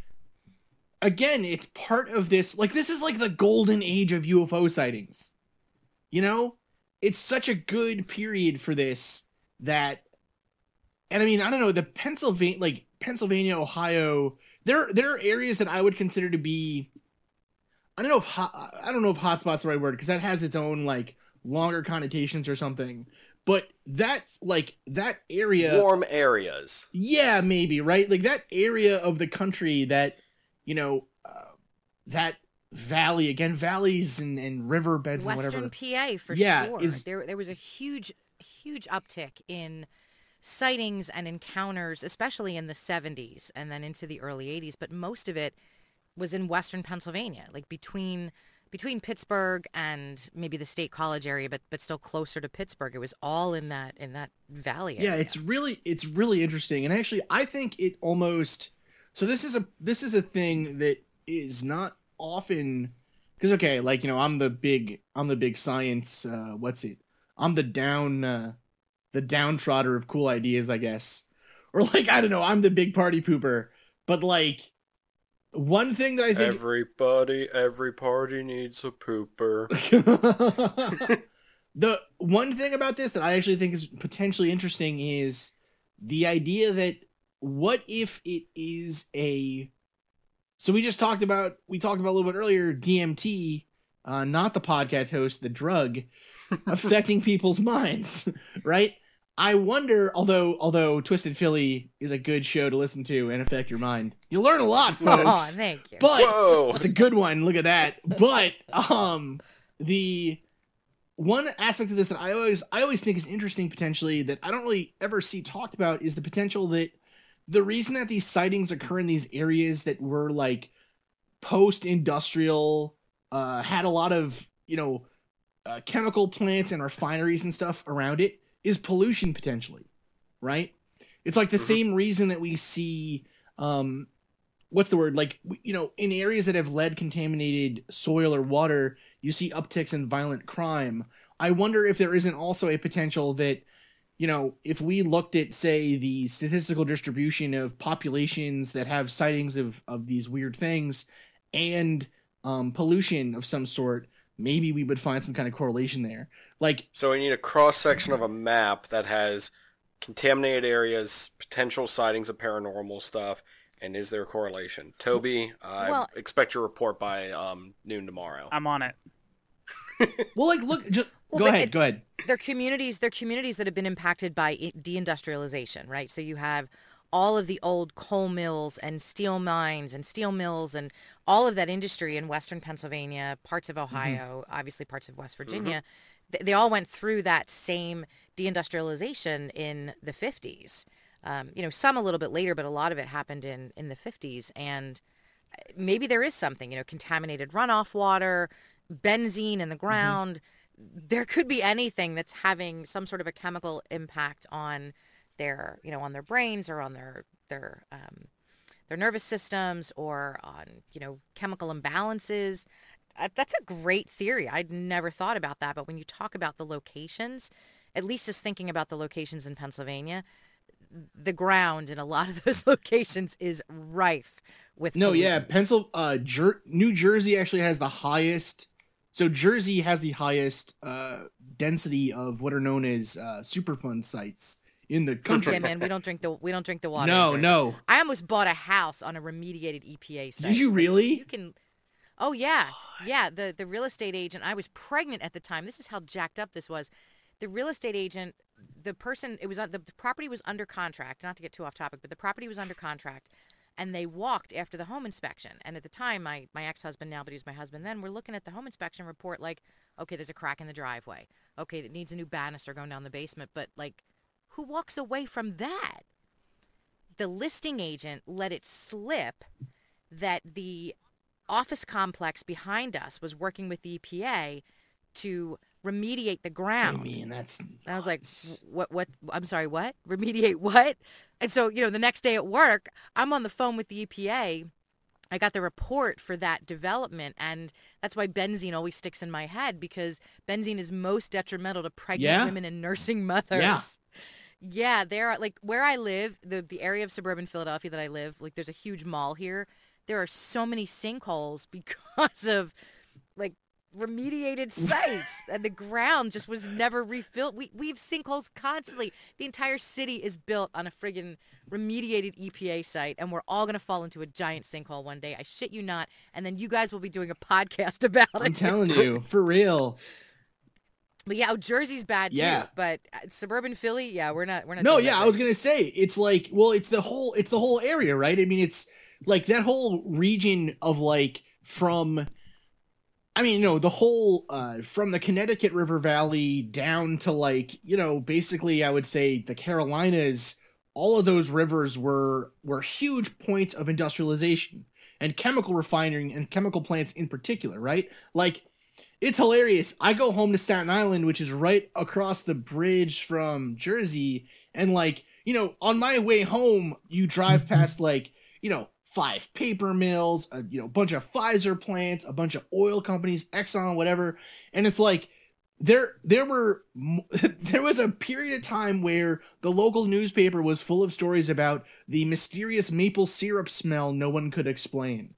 [SPEAKER 5] again, it's part of this, like, this is like the golden age of U F O sightings. You know? It's such a good period for this that, and I mean, I don't know, the Pennsylvania, like, Pennsylvania, Ohio, there, there are areas that I would consider to be, I don't know if hot, I don't know if hotspot's the right word, because that has its own, like, longer connotations or something. But that, like, that area...
[SPEAKER 3] Warm areas.
[SPEAKER 5] Yeah, maybe, right? Like, that area of the country that, you know, uh, that valley, again, valleys and, and riverbeds and whatever.
[SPEAKER 4] Western P A, for
[SPEAKER 5] Yeah,
[SPEAKER 4] sure.
[SPEAKER 5] is-
[SPEAKER 4] There, there was a huge, huge uptick in sightings and encounters, especially in the seventies and then into the early eighties. But most of it was in Western Pennsylvania, like between... between Pittsburgh and maybe the State College area, but but still closer to Pittsburgh. It was all in that in that valley area.
[SPEAKER 5] Yeah, it's really it's really interesting. And actually I think it almost, so this is a this is a thing that is not often, because okay, like, you know, I'm the big I'm the big science uh what's it? I'm the down uh the downtrotter of cool ideas, I guess. Or like, I don't know, I'm the big party pooper. But like, one thing that I think
[SPEAKER 3] Everybody, every party needs a pooper.
[SPEAKER 5] the one thing about this that I actually think is potentially interesting is the idea that what if it is a, so we just talked about, we talked about a little bit earlier, D M T, uh, not the podcast host, the drug, affecting people's minds, right? I wonder, although although Twisted Philly is a good show to listen to and affect your mind, you learn a lot, folks.
[SPEAKER 4] Oh, thank you.
[SPEAKER 5] But
[SPEAKER 3] Whoa!
[SPEAKER 5] it's a good one. Look at that. But um, the one aspect of this that I always I always think is interesting potentially that I don't really ever see talked about is the potential that the reason that these sightings occur in these areas that were like post-industrial, uh, had a lot of, you know, uh, chemical plants and refineries and stuff around it is pollution potentially, right? It's like the
[SPEAKER 3] Mhm.
[SPEAKER 5] same reason that we see, um, what's the word? Like, you know, in areas that have lead contaminated soil or water, you see upticks in violent crime. I wonder if there isn't also a potential that, you know, if we looked at, say, the statistical distribution of populations that have sightings of, of these weird things, and um, pollution of some sort, maybe we would find some kind of correlation there. Like,
[SPEAKER 3] so we need a cross section of a map that has contaminated areas, potential sightings of paranormal stuff, and is there a correlation? Toby, I
[SPEAKER 4] Well-
[SPEAKER 3] expect your report by um, noon tomorrow.
[SPEAKER 6] I'm on it.
[SPEAKER 5] well, like, look, just
[SPEAKER 4] Well,
[SPEAKER 5] go
[SPEAKER 4] but
[SPEAKER 5] ahead,
[SPEAKER 4] it-
[SPEAKER 5] go ahead.
[SPEAKER 4] They're communities. They're communities that have been impacted by i- deindustrialization, right? So you have all of the old coal mills and steel mines and steel mills and all of that industry in Western Pennsylvania, parts of Ohio, obviously parts of West Virginia. Th- They all went through that same deindustrialization in the fifties. Um, you know, some a little bit later, but a lot of it happened in, in the fifties. And maybe there is something, you know, contaminated runoff water, benzene in the ground. There could be anything that's having some sort of a chemical impact on their, you know, on their brains or on their their um, their nervous systems or on, you know, chemical imbalances. Uh, that's a great theory. I'd never thought about that. But when you talk about the locations, at least just thinking about the locations in Pennsylvania, the ground in a lot of those locations is rife with
[SPEAKER 5] No, yeah,
[SPEAKER 4] pollutants.
[SPEAKER 5] Pencil, uh, Jer- New Jersey actually has the highest. So Jersey has the highest uh, density of what are known as uh, Superfund sites in the country.
[SPEAKER 4] Yeah, man, we don't drink the we don't drink the water. in
[SPEAKER 5] no,
[SPEAKER 4] Jersey.
[SPEAKER 5] no.
[SPEAKER 4] I almost bought a house on a remediated E P A site.
[SPEAKER 5] Did you
[SPEAKER 4] Like,
[SPEAKER 5] really?
[SPEAKER 4] You can. Oh yeah, yeah. The the real estate agent. I was pregnant at the time. This is how jacked up this was. The real estate agent, the person, it was the, the property was under contract. Not to get too off topic, but the property was under contract, and they walked after the home inspection. And at the time, my my ex husband now, but he was my husband then. We're looking at the home inspection report, like, okay, there's a crack in the driveway. Okay, it needs a new banister going down the basement. But like, who walks away from that? The listing agent let it slip that the office complex behind us was working with the E P A to remediate the
[SPEAKER 5] I
[SPEAKER 4] ground.
[SPEAKER 5] mean, that's.
[SPEAKER 4] And I was like, what, what, I'm sorry, what? Remediate what? And so, you know, the next day at work, I'm on the phone with the E P A. I got the report for that development, and that's why benzene always sticks in my head, because benzene is most detrimental to pregnant
[SPEAKER 5] Yeah.
[SPEAKER 4] women and nursing mothers.
[SPEAKER 5] Yeah.
[SPEAKER 4] Yeah, there are, like, where I live, the the area of suburban Philadelphia that I live, like, there's a huge mall here. There are so many sinkholes because of, like, remediated sites, and the ground just was never refilled. We we have sinkholes constantly. The entire city is built on a friggin' remediated E P A site, and we're all gonna fall into a giant sinkhole one day. I shit you not. And then you guys will be doing a podcast about it.
[SPEAKER 5] I'm telling you, for real.
[SPEAKER 4] But yeah, oh, Jersey's bad
[SPEAKER 5] Yeah.
[SPEAKER 4] too. But uh, suburban Philly, yeah, we're not. We're not.
[SPEAKER 5] No,
[SPEAKER 4] doing
[SPEAKER 5] yeah,
[SPEAKER 4] that
[SPEAKER 5] I was
[SPEAKER 4] right.
[SPEAKER 5] gonna say it's like, well, it's the whole, it's the whole area, right? I mean, it's like that whole region of like from, I mean, you know, the whole uh, from the Connecticut River Valley down to like, you know, basically, I would say the Carolinas. All of those rivers were were huge points of industrialization and chemical refining and chemical plants in particular, right? Like. It's hilarious. I go home to Staten Island, which is right across the bridge from Jersey, and like, you know, on my way home, you drive past like, you know, five paper mills, a you know, bunch of Pfizer plants, a bunch of oil companies, Exxon, whatever, and it's like there there were there was a period of time where the local newspaper was full of stories about the mysterious maple syrup smell no one could explain.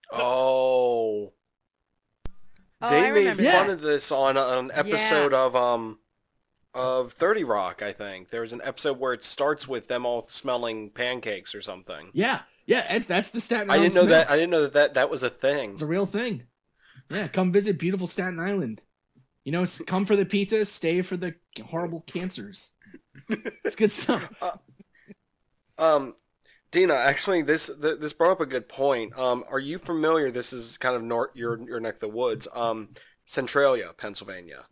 [SPEAKER 3] Oh.
[SPEAKER 4] Oh,
[SPEAKER 3] They
[SPEAKER 4] I
[SPEAKER 3] made
[SPEAKER 4] remember
[SPEAKER 3] fun
[SPEAKER 4] that.
[SPEAKER 3] of this on an episode of um of thirty Rock, I think. There was an episode where it starts with them all smelling pancakes or something.
[SPEAKER 5] Yeah, yeah, it's, that's the Staten
[SPEAKER 3] I
[SPEAKER 5] Island
[SPEAKER 3] didn't know
[SPEAKER 5] smell.
[SPEAKER 3] that I didn't know that, that that was a thing.
[SPEAKER 5] It's a real thing. Yeah, come visit beautiful Staten Island. You know, it's come for the pizza, stay for the horrible cancers. It's good stuff.
[SPEAKER 3] Um Dina, actually this th- this brought up a good point. Um are you familiar, this is kind of north your your neck of the woods, um Centralia, Pennsylvania.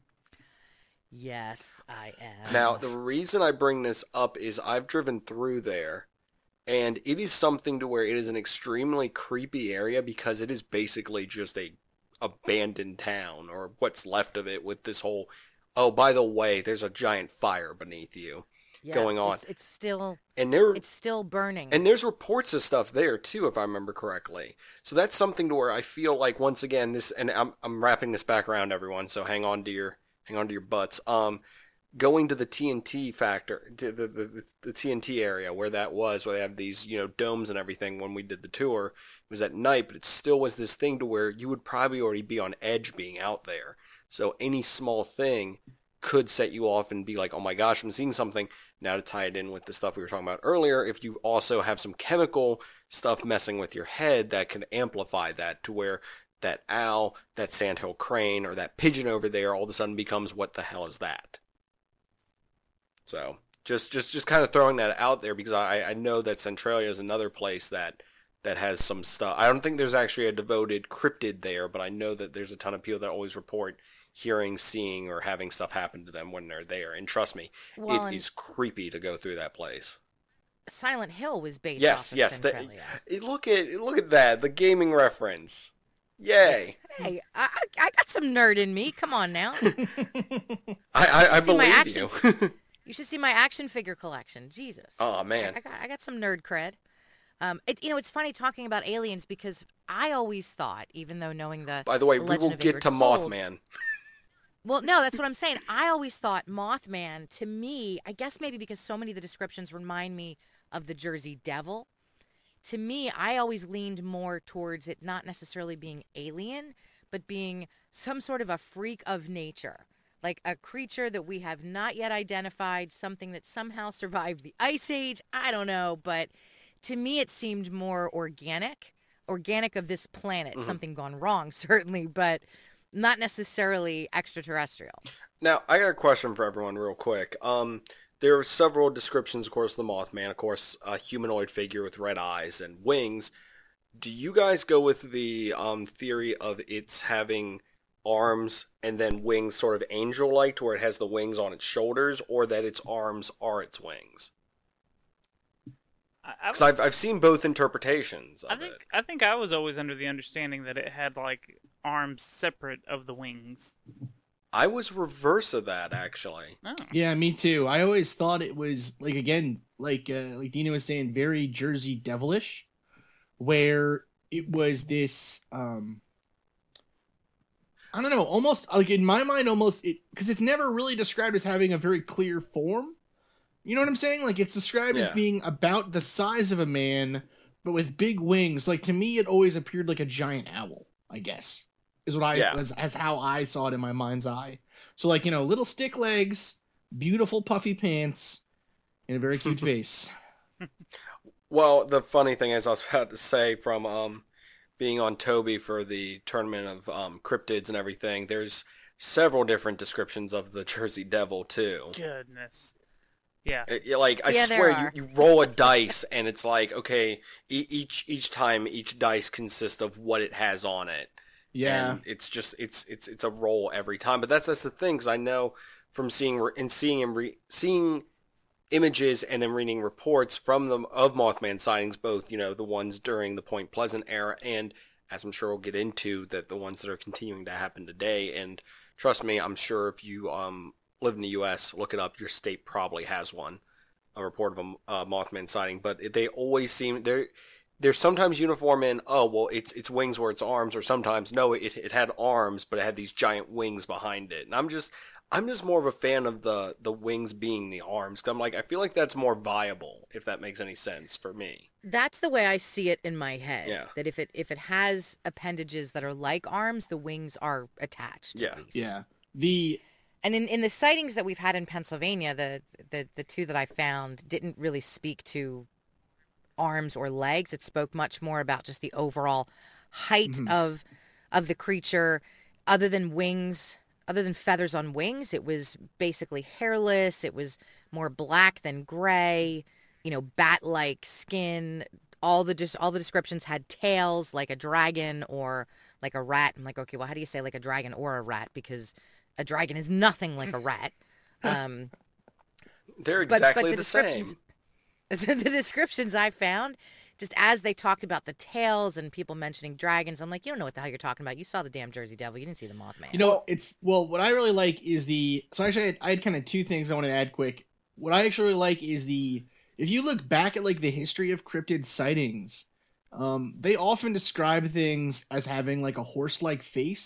[SPEAKER 4] Yes, I am.
[SPEAKER 3] Now, the reason I bring this up is I've driven through there, and it is something to where it is an extremely creepy area because it is basically just a abandoned town, or what's left of it, with this whole, oh, by the way, there's a giant fire beneath you
[SPEAKER 4] Yeah,
[SPEAKER 3] going on.
[SPEAKER 4] It's, it's still
[SPEAKER 3] And there
[SPEAKER 4] it's still burning.
[SPEAKER 3] and there's reports of stuff there too, if I remember correctly. So that's something to where I feel like, once again, this, and I'm I'm wrapping this back around, everyone, so hang on to your hang on to your butts. Um going to the T N T factor, the, the, the, the T N T area where that was, where they have these, you know, domes and everything when we did the tour, it was at night, but it still was this thing to where you would probably already be on edge being out there. So any small thing could set you off and be like, oh my gosh, I'm seeing something. Now to tie it in with the stuff we were talking about earlier, if you also have some chemical stuff messing with your head, that can amplify that to where that owl, that sandhill crane, or that pigeon over there all of a sudden becomes, what the hell is that? So just just just kind of throwing that out there, because I, I know that Centralia is another place that that has some stuff. I don't think there's actually a devoted cryptid there, but I know that there's a ton of people that always report hearing, seeing, or having stuff happen to them when they're there. And trust me,
[SPEAKER 4] Well,
[SPEAKER 3] it
[SPEAKER 4] and-
[SPEAKER 3] is creepy to go through that place.
[SPEAKER 4] Silent Hill was based
[SPEAKER 3] Yes,
[SPEAKER 4] off of
[SPEAKER 3] yes. that-
[SPEAKER 4] Centralia.
[SPEAKER 3] it- look at look at that, the gaming reference. Yay!
[SPEAKER 4] Hey, I, I I got some nerd in me. Come on now.
[SPEAKER 3] I I, I
[SPEAKER 4] See my
[SPEAKER 3] believe
[SPEAKER 4] action-
[SPEAKER 3] you.
[SPEAKER 4] You should see my action figure collection. Jesus.
[SPEAKER 3] Oh man.
[SPEAKER 4] I, I got I got some nerd cred. Um, it, you know, it's funny talking about aliens because I always thought, even though knowing the
[SPEAKER 3] By the way,
[SPEAKER 4] the
[SPEAKER 3] we
[SPEAKER 4] Legend
[SPEAKER 3] will
[SPEAKER 4] of
[SPEAKER 3] get
[SPEAKER 4] Ingrid
[SPEAKER 3] to
[SPEAKER 4] Cold-
[SPEAKER 3] Mothman.
[SPEAKER 4] Well, no, that's what I'm saying. I always thought Mothman, to me, I guess maybe because so many of the descriptions remind me of the Jersey Devil. To me, I always leaned more towards it not necessarily being alien, but being some sort of a freak of nature. Like a creature that we have not yet identified, something that somehow survived the Ice Age. I don't know, but to me it seemed more organic, organic of this planet.
[SPEAKER 3] Mm-hmm.
[SPEAKER 4] Something gone wrong, certainly, but not necessarily extraterrestrial.
[SPEAKER 3] Now, I got a question for everyone real quick. Um, there are several descriptions, of course, of the Mothman, of course, a humanoid figure with red eyes and wings. Do you guys go with the um, theory of it's having arms and then wings sort of angel-like, to where it has the wings on its shoulders, or that its arms are its wings?
[SPEAKER 6] I, I,
[SPEAKER 3] Because I've, I've seen both interpretations of
[SPEAKER 6] I think
[SPEAKER 3] it.
[SPEAKER 6] I think I was always under the understanding that it had like arms separate of the wings.
[SPEAKER 3] I was reverse of that, actually.
[SPEAKER 6] Oh.
[SPEAKER 5] Yeah, me too. I always thought it was like, again, like uh, like Dina was saying, very Jersey Devilish, where it was this um I don't know, almost like in my mind, almost it because it's never really described as having a very clear form. You know what I'm saying? Like it's described as
[SPEAKER 3] Yeah.
[SPEAKER 5] being about the size of a man, but with big wings. Like to me, it always appeared like a giant owl. I guess is what I
[SPEAKER 3] Yeah.
[SPEAKER 5] as, as how I saw it in my mind's eye. So like you know, little stick legs, beautiful puffy pants, and a very cute face.
[SPEAKER 3] Well, the funny thing is, I was about to say, from um, being on Toby for the tournament of um, cryptids and everything, there's several different descriptions of the Jersey Devil, too.
[SPEAKER 6] Goodness. Yeah.
[SPEAKER 3] It, it- like, I
[SPEAKER 4] Yeah, there
[SPEAKER 3] swear,
[SPEAKER 4] are.
[SPEAKER 3] you, you roll a dice, and it's like, okay, e- each each time, each dice consists of what it has on it.
[SPEAKER 5] Yeah.
[SPEAKER 3] And it's just, it's it's it's a roll every time. But that's that's the thing, because I know from seeing, and seeing, and re- seeing images and then reading reports from them of Mothman sightings, both, you know, the ones during the Point Pleasant era and, as I'm sure we'll get into, that the ones that are continuing to happen today. And trust me, I'm sure if you um live in the U S, look it up, your state probably has one, a report of a uh, Mothman sighting. But they always seem, they're they're sometimes uniform in, oh well, it's it's wings where it's arms, or sometimes no, it it had arms but it had these giant wings behind it. And I'm just I'm just more of a fan of the the wings being the arms, 'cause I'm like, I feel like that's more viable, if that makes any sense for me.
[SPEAKER 4] That's the way I see it in my head.
[SPEAKER 3] Yeah.
[SPEAKER 4] That if it if it has appendages that are like arms, the wings are attached.
[SPEAKER 3] Yeah.
[SPEAKER 4] At least.
[SPEAKER 5] Yeah. The
[SPEAKER 4] And in, in the sightings that we've had in Pennsylvania, the, the the two that I found didn't really speak to arms or legs. It spoke much more about just the overall height
[SPEAKER 5] Mhm.
[SPEAKER 4] of of the creature. Other than wings, other than feathers on wings, it was basically hairless. It was more black than gray. You know, bat-like skin. All the just all the descriptions had tails like a dragon or like a rat. I'm like, okay, well, how do you say like a dragon or a rat? Because a dragon is nothing like a rat. Um,
[SPEAKER 3] They're
[SPEAKER 4] but-
[SPEAKER 3] exactly
[SPEAKER 4] but the
[SPEAKER 3] the same.
[SPEAKER 4] descriptions- the, the descriptions I found, just as they talked about the tails and people mentioning dragons, I'm like, you don't know what the hell you're talking about. You saw the damn Jersey Devil. You didn't see the Mothman.
[SPEAKER 5] You know, it's well. What I really like is the. So actually, I had, I had kind of two things I want to add quick. What I actually really like is the. If you look back at like the history of cryptid sightings, um, they often describe things as having like a horse-like face,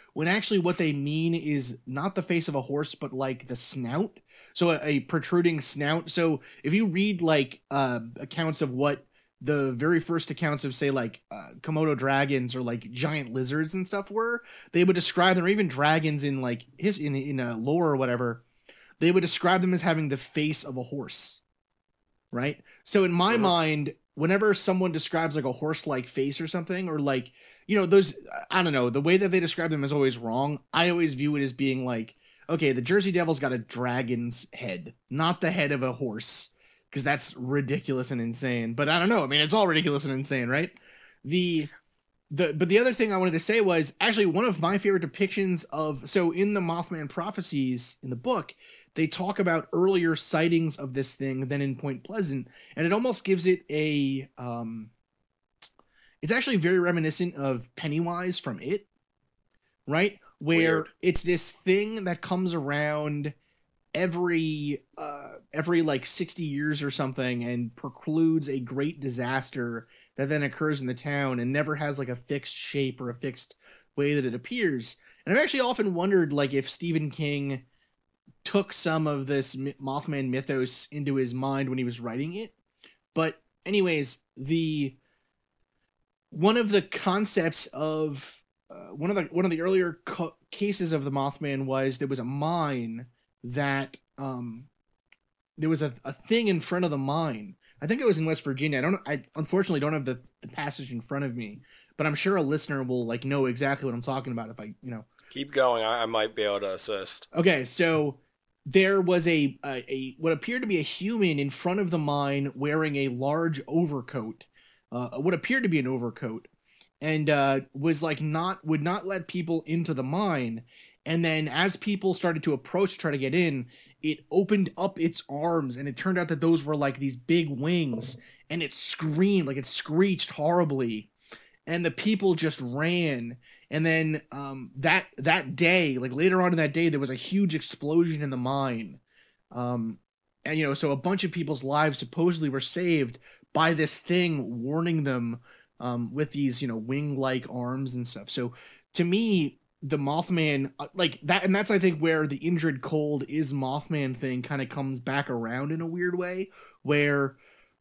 [SPEAKER 5] when actually what they mean is not the face of a horse, but like the snout. So a, a protruding snout. So if you read like uh, accounts of what the very first accounts of, say, like uh, Komodo dragons or like giant lizards and stuff were, they would describe them, or even dragons in like his in in a lore or whatever, they would describe them as having the face of a horse, right? So in my mm-hmm. mind, whenever someone describes like a horse-like face or something, or like, you know, those, I don't know, the way that they describe them is always wrong. I always view it as being like, okay, the Jersey Devil's got a dragon's head, not the head of a horse, because that's ridiculous and insane. But I don't know. I mean, it's all ridiculous and insane, right? The the but the other thing I wanted to say was actually one of my favorite depictions of, so in the Mothman prophecies in the book, they talk about earlier sightings of this thing than in Point Pleasant, and it almost gives it a um it's actually very reminiscent of Pennywise from It, right? Where Weird. It's this thing that comes around every uh every like sixty years or something and precludes a great disaster that then occurs in the town and never has like a fixed shape or a fixed way that it appears. And I've actually often wondered like if Stephen King took some of this Mothman mythos into his mind when he was writing it. But anyways, the one of the concepts of uh, one of the one of the earlier co- cases of the Mothman was there was a mine that um there was a, a thing in front of the mine. I think it was in West Virginia. I don't I unfortunately don't have the, the passage in front of me, but I'm sure a listener will like know exactly what I'm talking about if I, you know.
[SPEAKER 3] Keep going. I, I might be able to assist.
[SPEAKER 5] Okay, so there was a, a a what appeared to be a human in front of the mine wearing a large overcoat. Uh, what appeared to be an overcoat, and uh, was like not would not let people into the mine. And then as people started to approach, try to get in, it opened up its arms, and it turned out that those were like these big wings, and it screamed, like it screeched horribly, and the people just ran. And then um, that that day, like later on in that day, there was a huge explosion in the mine, um, and you know, so a bunch of people's lives supposedly were saved by this thing warning them um, with these, you know, wing-like arms and stuff. So to me, the Mothman, like that, and that's I think where the Indrid Cold is Mothman thing kind of comes back around in a weird way, where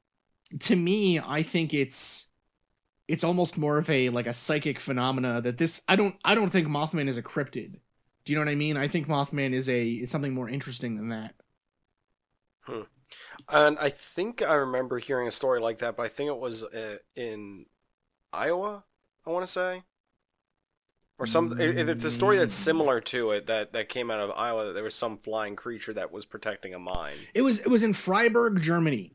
[SPEAKER 5] to me I think it's it's almost more of a like a psychic phenomena that this I don't I don't think Mothman is a cryptid. Do you know what I mean? I think Mothman is a is something more interesting than that.
[SPEAKER 3] Hmm. And I think I remember hearing a story like that, but I think it was uh, in Iowa, I want to say. Or some, it, it's a story that's similar to it that, that came out of Iowa, that there was some flying creature that was protecting a mine.
[SPEAKER 5] It was it was in Freiburg, Germany.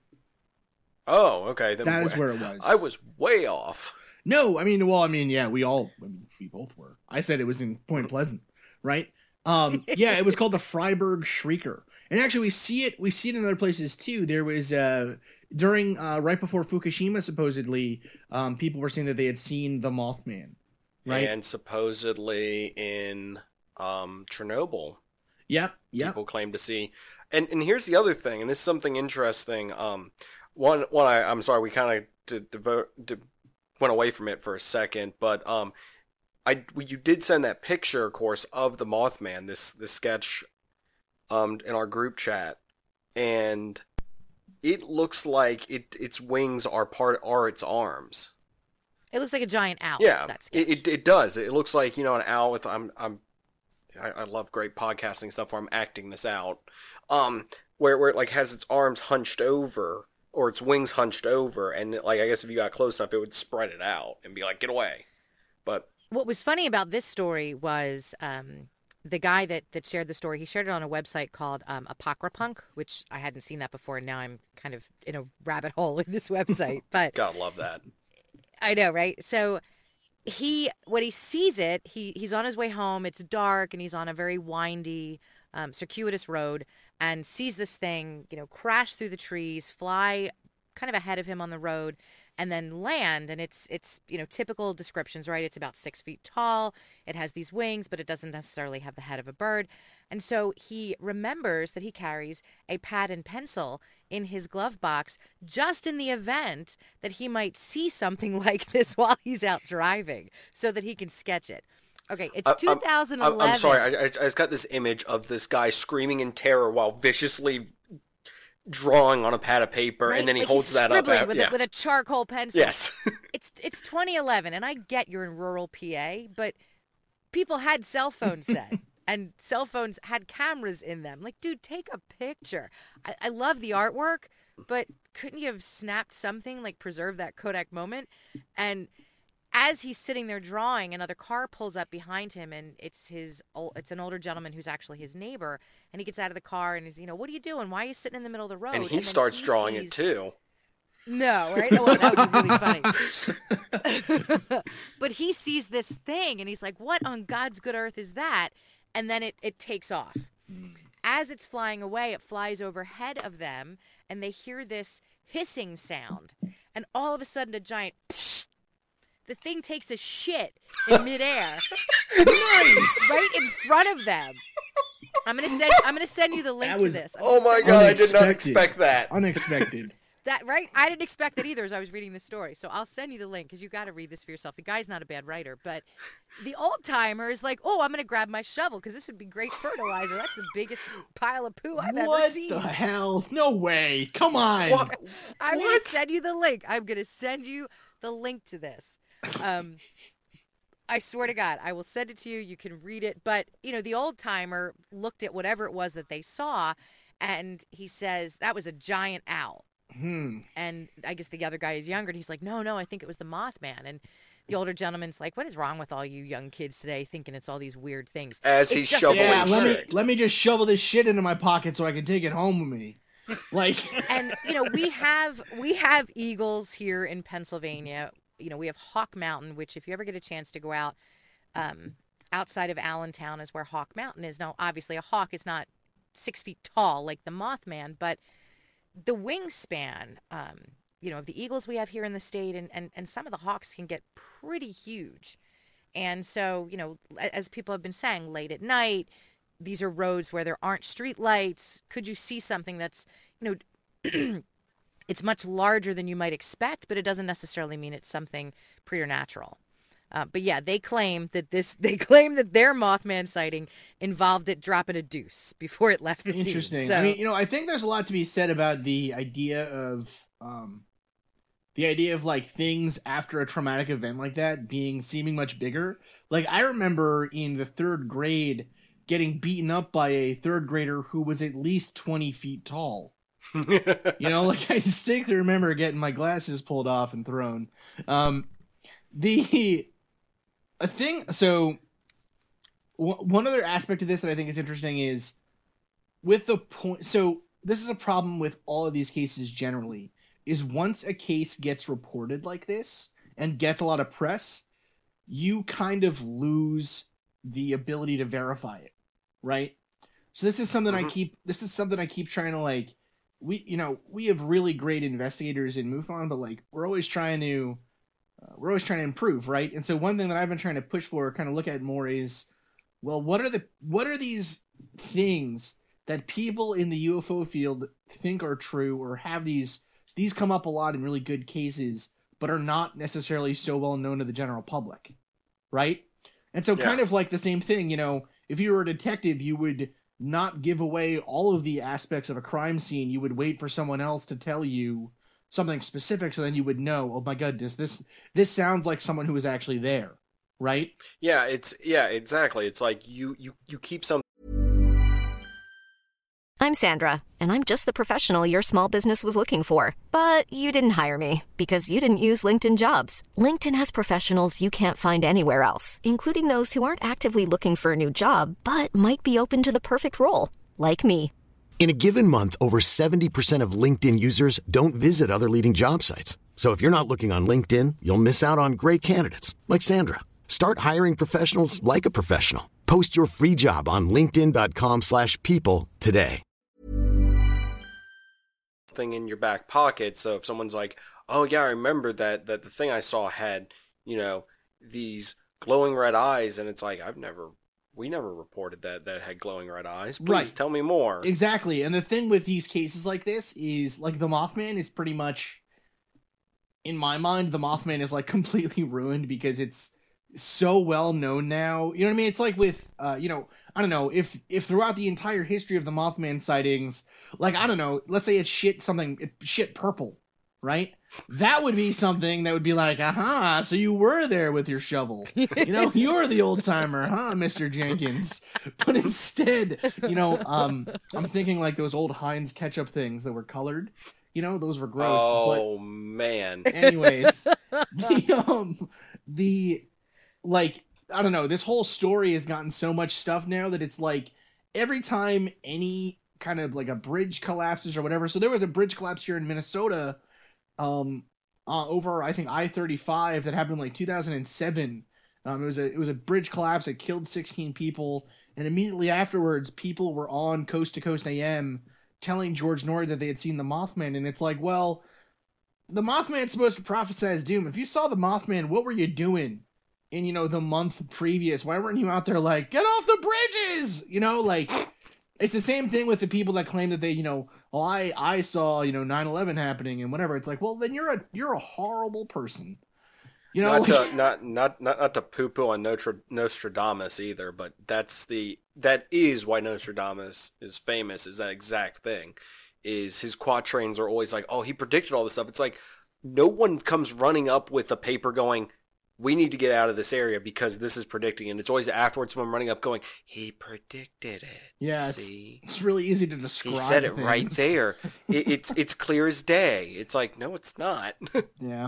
[SPEAKER 3] Oh, okay. Then
[SPEAKER 5] that is where it was.
[SPEAKER 3] I was way off.
[SPEAKER 5] No, I mean, well, I mean, yeah, we all, I mean, we both were. I said it was in Point Pleasant, right? Um, yeah, it was called the Freiburg Shrieker. And actually, we see it, we see it in other places too. There was, uh, during, uh, right before Fukushima, supposedly, um, people were saying that they had seen the Mothman. Right.
[SPEAKER 3] And supposedly in um, Chernobyl.
[SPEAKER 5] Yep, yep.
[SPEAKER 3] People claim to see. And and here's the other thing, and this is something interesting. Um, one, one I, I'm sorry, we kind of de- devote, de- went away from it for a second, but um, I you did send that picture, of course, of the Mothman, this this sketch um, in our group chat, and it looks like it its wings are part are its arms.
[SPEAKER 4] It looks like a giant owl.
[SPEAKER 3] Yeah, it, it it does. It looks like, you know, an owl with I'm I'm I, I love great podcasting stuff where I'm acting this out. Um, where where it like has its arms hunched over or its wings hunched over, and like I guess if you got close enough, it would spread it out and be like, get away. But
[SPEAKER 4] what was funny about this story was um the guy that that shared the story. He shared it on a website called um, Apocrypunk, which I hadn't seen that before, and now I'm kind of in a rabbit hole in this website. But
[SPEAKER 3] gotta love that.
[SPEAKER 4] I know, right? So he, when he sees it, he he's on his way home. It's dark, and he's on a very windy, um, circuitous road, and sees this thing, you know, crash through the trees, fly kind of ahead of him on the road, and then land. And it's it's you know typical descriptions, right? It's about six feet tall. It has these wings, but it doesn't necessarily have the head of a bird. And so he remembers that he carries a pad and pencil in his glove box just in the event that he might see something like this while he's out driving so that he can sketch it. Okay, it's
[SPEAKER 3] I- I'm-
[SPEAKER 4] two thousand eleven.
[SPEAKER 3] I'm, I'm sorry. I, I, I just got this image of this guy screaming in terror while viciously drawing on a pad of paper,
[SPEAKER 4] Right?
[SPEAKER 3] and then he
[SPEAKER 4] Like
[SPEAKER 3] holds
[SPEAKER 4] he's
[SPEAKER 3] that up.
[SPEAKER 4] scribbling
[SPEAKER 3] At,
[SPEAKER 4] with,
[SPEAKER 3] yeah.
[SPEAKER 4] a, with a charcoal pencil.
[SPEAKER 3] Yes.
[SPEAKER 4] It's it's twenty eleven, and I get you're in rural P A, but people had cell phones then, and cell phones had cameras in them. Like, dude, take a picture. I, I love the artwork, but couldn't you have snapped something, like preserve that Kodak moment? And as he's sitting there drawing, another car pulls up behind him, and it's his ol- it's an older gentleman who's actually his neighbor, and he gets out of the car and he's, you know, what are you doing? Why are you sitting in the middle of the road?
[SPEAKER 3] And he
[SPEAKER 4] then
[SPEAKER 3] starts
[SPEAKER 4] he
[SPEAKER 3] drawing
[SPEAKER 4] sees-
[SPEAKER 3] it too.
[SPEAKER 4] No, right? Oh, well, that would be really funny. But he sees this thing, and he's like, what on God's good earth is that? And then it, it takes off. As it's flying away, it flies overhead of them, and they hear this hissing sound. And all of a sudden, a giant psh, the thing takes a shit in midair.
[SPEAKER 5] Nice.
[SPEAKER 4] Right in front of them. I'm gonna send I'm gonna send you the link
[SPEAKER 5] That
[SPEAKER 4] to
[SPEAKER 5] was-
[SPEAKER 4] this. I'm
[SPEAKER 3] Oh
[SPEAKER 4] gonna
[SPEAKER 3] my
[SPEAKER 4] send-
[SPEAKER 3] god! I did not
[SPEAKER 5] Unexpected.
[SPEAKER 3] expect that.
[SPEAKER 5] Unexpected.
[SPEAKER 4] That right? I didn't expect that either as I was reading the story. So I'll send you the link because you got to read this for yourself. The guy's not a bad writer, but the old timer is like, "Oh, I'm going to grab my shovel because this would be great fertilizer. That's the biggest pile of poo I've
[SPEAKER 5] what
[SPEAKER 4] ever seen."
[SPEAKER 5] the hell? No way. Come on.
[SPEAKER 3] What?
[SPEAKER 4] I'm going
[SPEAKER 3] What?
[SPEAKER 4] to send you the link. I'm going to send you the link to this. Um, I swear to God, I will send it to you. You can read it. But you know, the old timer looked at whatever it was that they saw, and he says that was a giant owl.
[SPEAKER 5] Hmm.
[SPEAKER 4] And I guess the other guy is younger, and he's like, no, no, I think it was the Mothman. And the older gentleman's like, what is wrong with all you young kids today thinking it's all these weird things?
[SPEAKER 3] As
[SPEAKER 4] It's
[SPEAKER 3] he's
[SPEAKER 4] just a
[SPEAKER 3] shoveling
[SPEAKER 5] Yeah,
[SPEAKER 4] bunch
[SPEAKER 5] let
[SPEAKER 4] of
[SPEAKER 5] me
[SPEAKER 3] shit.
[SPEAKER 5] let me just shovel this shit into my pocket so I can take it home with me. Like,
[SPEAKER 4] And, you know, we have we have eagles here in Pennsylvania. You know, we have Hawk Mountain, which if you ever get a chance to go out, um, outside of Allentown is where Hawk Mountain is. Now, obviously, a hawk is not six feet tall like the Mothman, but the wingspan, um, you know, of the eagles we have here in the state and, and, and some of the hawks can get pretty huge. And so, you know, a- as people have been saying, late at night, these are roads where there aren't street lights. Could you see something that's, you know, it's much larger than you might expect, but it doesn't necessarily mean it's something preternatural. Uh, but yeah, they claim that this, they claim that their Mothman sighting involved it dropping a deuce before it left the scene.
[SPEAKER 5] interesting.
[SPEAKER 4] So,
[SPEAKER 5] I mean, you know, I think there's a lot to be said about the idea of um the idea of like things after a traumatic event like that being seeming much bigger. Like I remember in the third grade getting beaten up by a third grader who was at least twenty feet tall. You know, like I distinctly remember getting my glasses pulled off and thrown. Um, the a thing. So w- one other aspect of this that I think is interesting is with the point. So this is a problem with all of these cases generally. Is once a case gets reported like this and gets a lot of press, you kind of lose the ability to verify it, right? So this is something
[SPEAKER 3] Mhm.
[SPEAKER 5] I keep. This is something I keep trying to like. We, you know, we have really great investigators in MUFON, but like we're always trying to, uh, we're always trying to improve, right? And so one thing that I've been trying to push for, kind of look at more, is, well, what are the what are these things that people in the U F O field think are true, or have these these come up a lot in really good cases, but are not necessarily so well known to the general public, right? And so
[SPEAKER 3] Yeah.
[SPEAKER 5] kind of like the same thing, you know, if you were a detective, you would not give away all of the aspects of a crime scene. You would wait for someone else to tell you something specific, so then you would know, oh my goodness, this this sounds like someone who was actually there, right?
[SPEAKER 3] Yeah, it's yeah, exactly. It's like you you you keep some.
[SPEAKER 1] I'm Sandra, and I'm just the professional your small business was looking for. But you didn't hire me because you didn't use LinkedIn Jobs. LinkedIn has professionals you can't find anywhere else, including those who aren't actively looking for a new job, but might be open to the perfect role, like me.
[SPEAKER 2] In a given month, over seventy percent of LinkedIn users don't visit other leading job sites. So if you're not looking on LinkedIn, you'll miss out on great candidates like Sandra. Start hiring professionals like a professional. Post your free job on linkedin dot com slash people today.
[SPEAKER 3] Thing in your back pocket, so if someone's like, oh yeah, I remember that that the thing I saw had, you know, these glowing red eyes, and it's like, I've never we never reported that that had glowing red eyes. Please
[SPEAKER 5] Right.
[SPEAKER 3] tell me more.
[SPEAKER 5] Exactly. And the thing with these cases like this is, like, the Mothman is pretty much, in my mind, the Mothman is like completely ruined because it's so well known now. You know what I mean? It's like with, uh, you know, I don't know, if if throughout the entire history of the Mothman sightings, like, I don't know, let's say it's shit something, it shit purple, right? That would be something that would be like, aha, so you were there with your shovel. You know, you're the old timer, huh, Mister Jenkins? But instead, you know, um, I'm thinking like those old Heinz ketchup things that were colored. You know, those were gross.
[SPEAKER 3] Oh,
[SPEAKER 5] but
[SPEAKER 3] man.
[SPEAKER 5] anyways, the, um, the, like, I don't know, this whole story has gotten so much stuff now that it's like every time any kind of like a bridge collapses or whatever. So there was a bridge collapse here in Minnesota um uh, over I think I thirty-five that happened in like two thousand seven. Um it was a it was a bridge collapse that killed sixteen people, and immediately afterwards people were on Coast to Coast A M telling George Noory that they had seen the Mothman. And it's like, well, the Mothman's supposed to prophesize doom. If you saw the Mothman, what were you doing in, you know, the month previous? Why weren't you out there like, get off the bridges? You know, like, it's the same thing with the people that claim that they, you know, well, I, I saw, you know, nine eleven happening and whatever. It's like, well, then you're a you're a horrible person. You know,
[SPEAKER 3] not
[SPEAKER 5] like,
[SPEAKER 3] to not not not not to poo-poo on Notre, Nostradamus either, but that's the that is why Nostradamus is famous. Is that exact thing? Is his quatrains are always like, oh, he predicted all this stuff. It's like no one comes running up with a paper going, we need to get out of this area because this is predicting. And it's always afterwards someone running up going, he predicted it.
[SPEAKER 5] Yeah,
[SPEAKER 3] see?
[SPEAKER 5] It's, it's really easy to describe.
[SPEAKER 3] He said it
[SPEAKER 5] things.
[SPEAKER 3] right there. it, it's it's clear as day. It's like, no, it's not.
[SPEAKER 5] Yeah.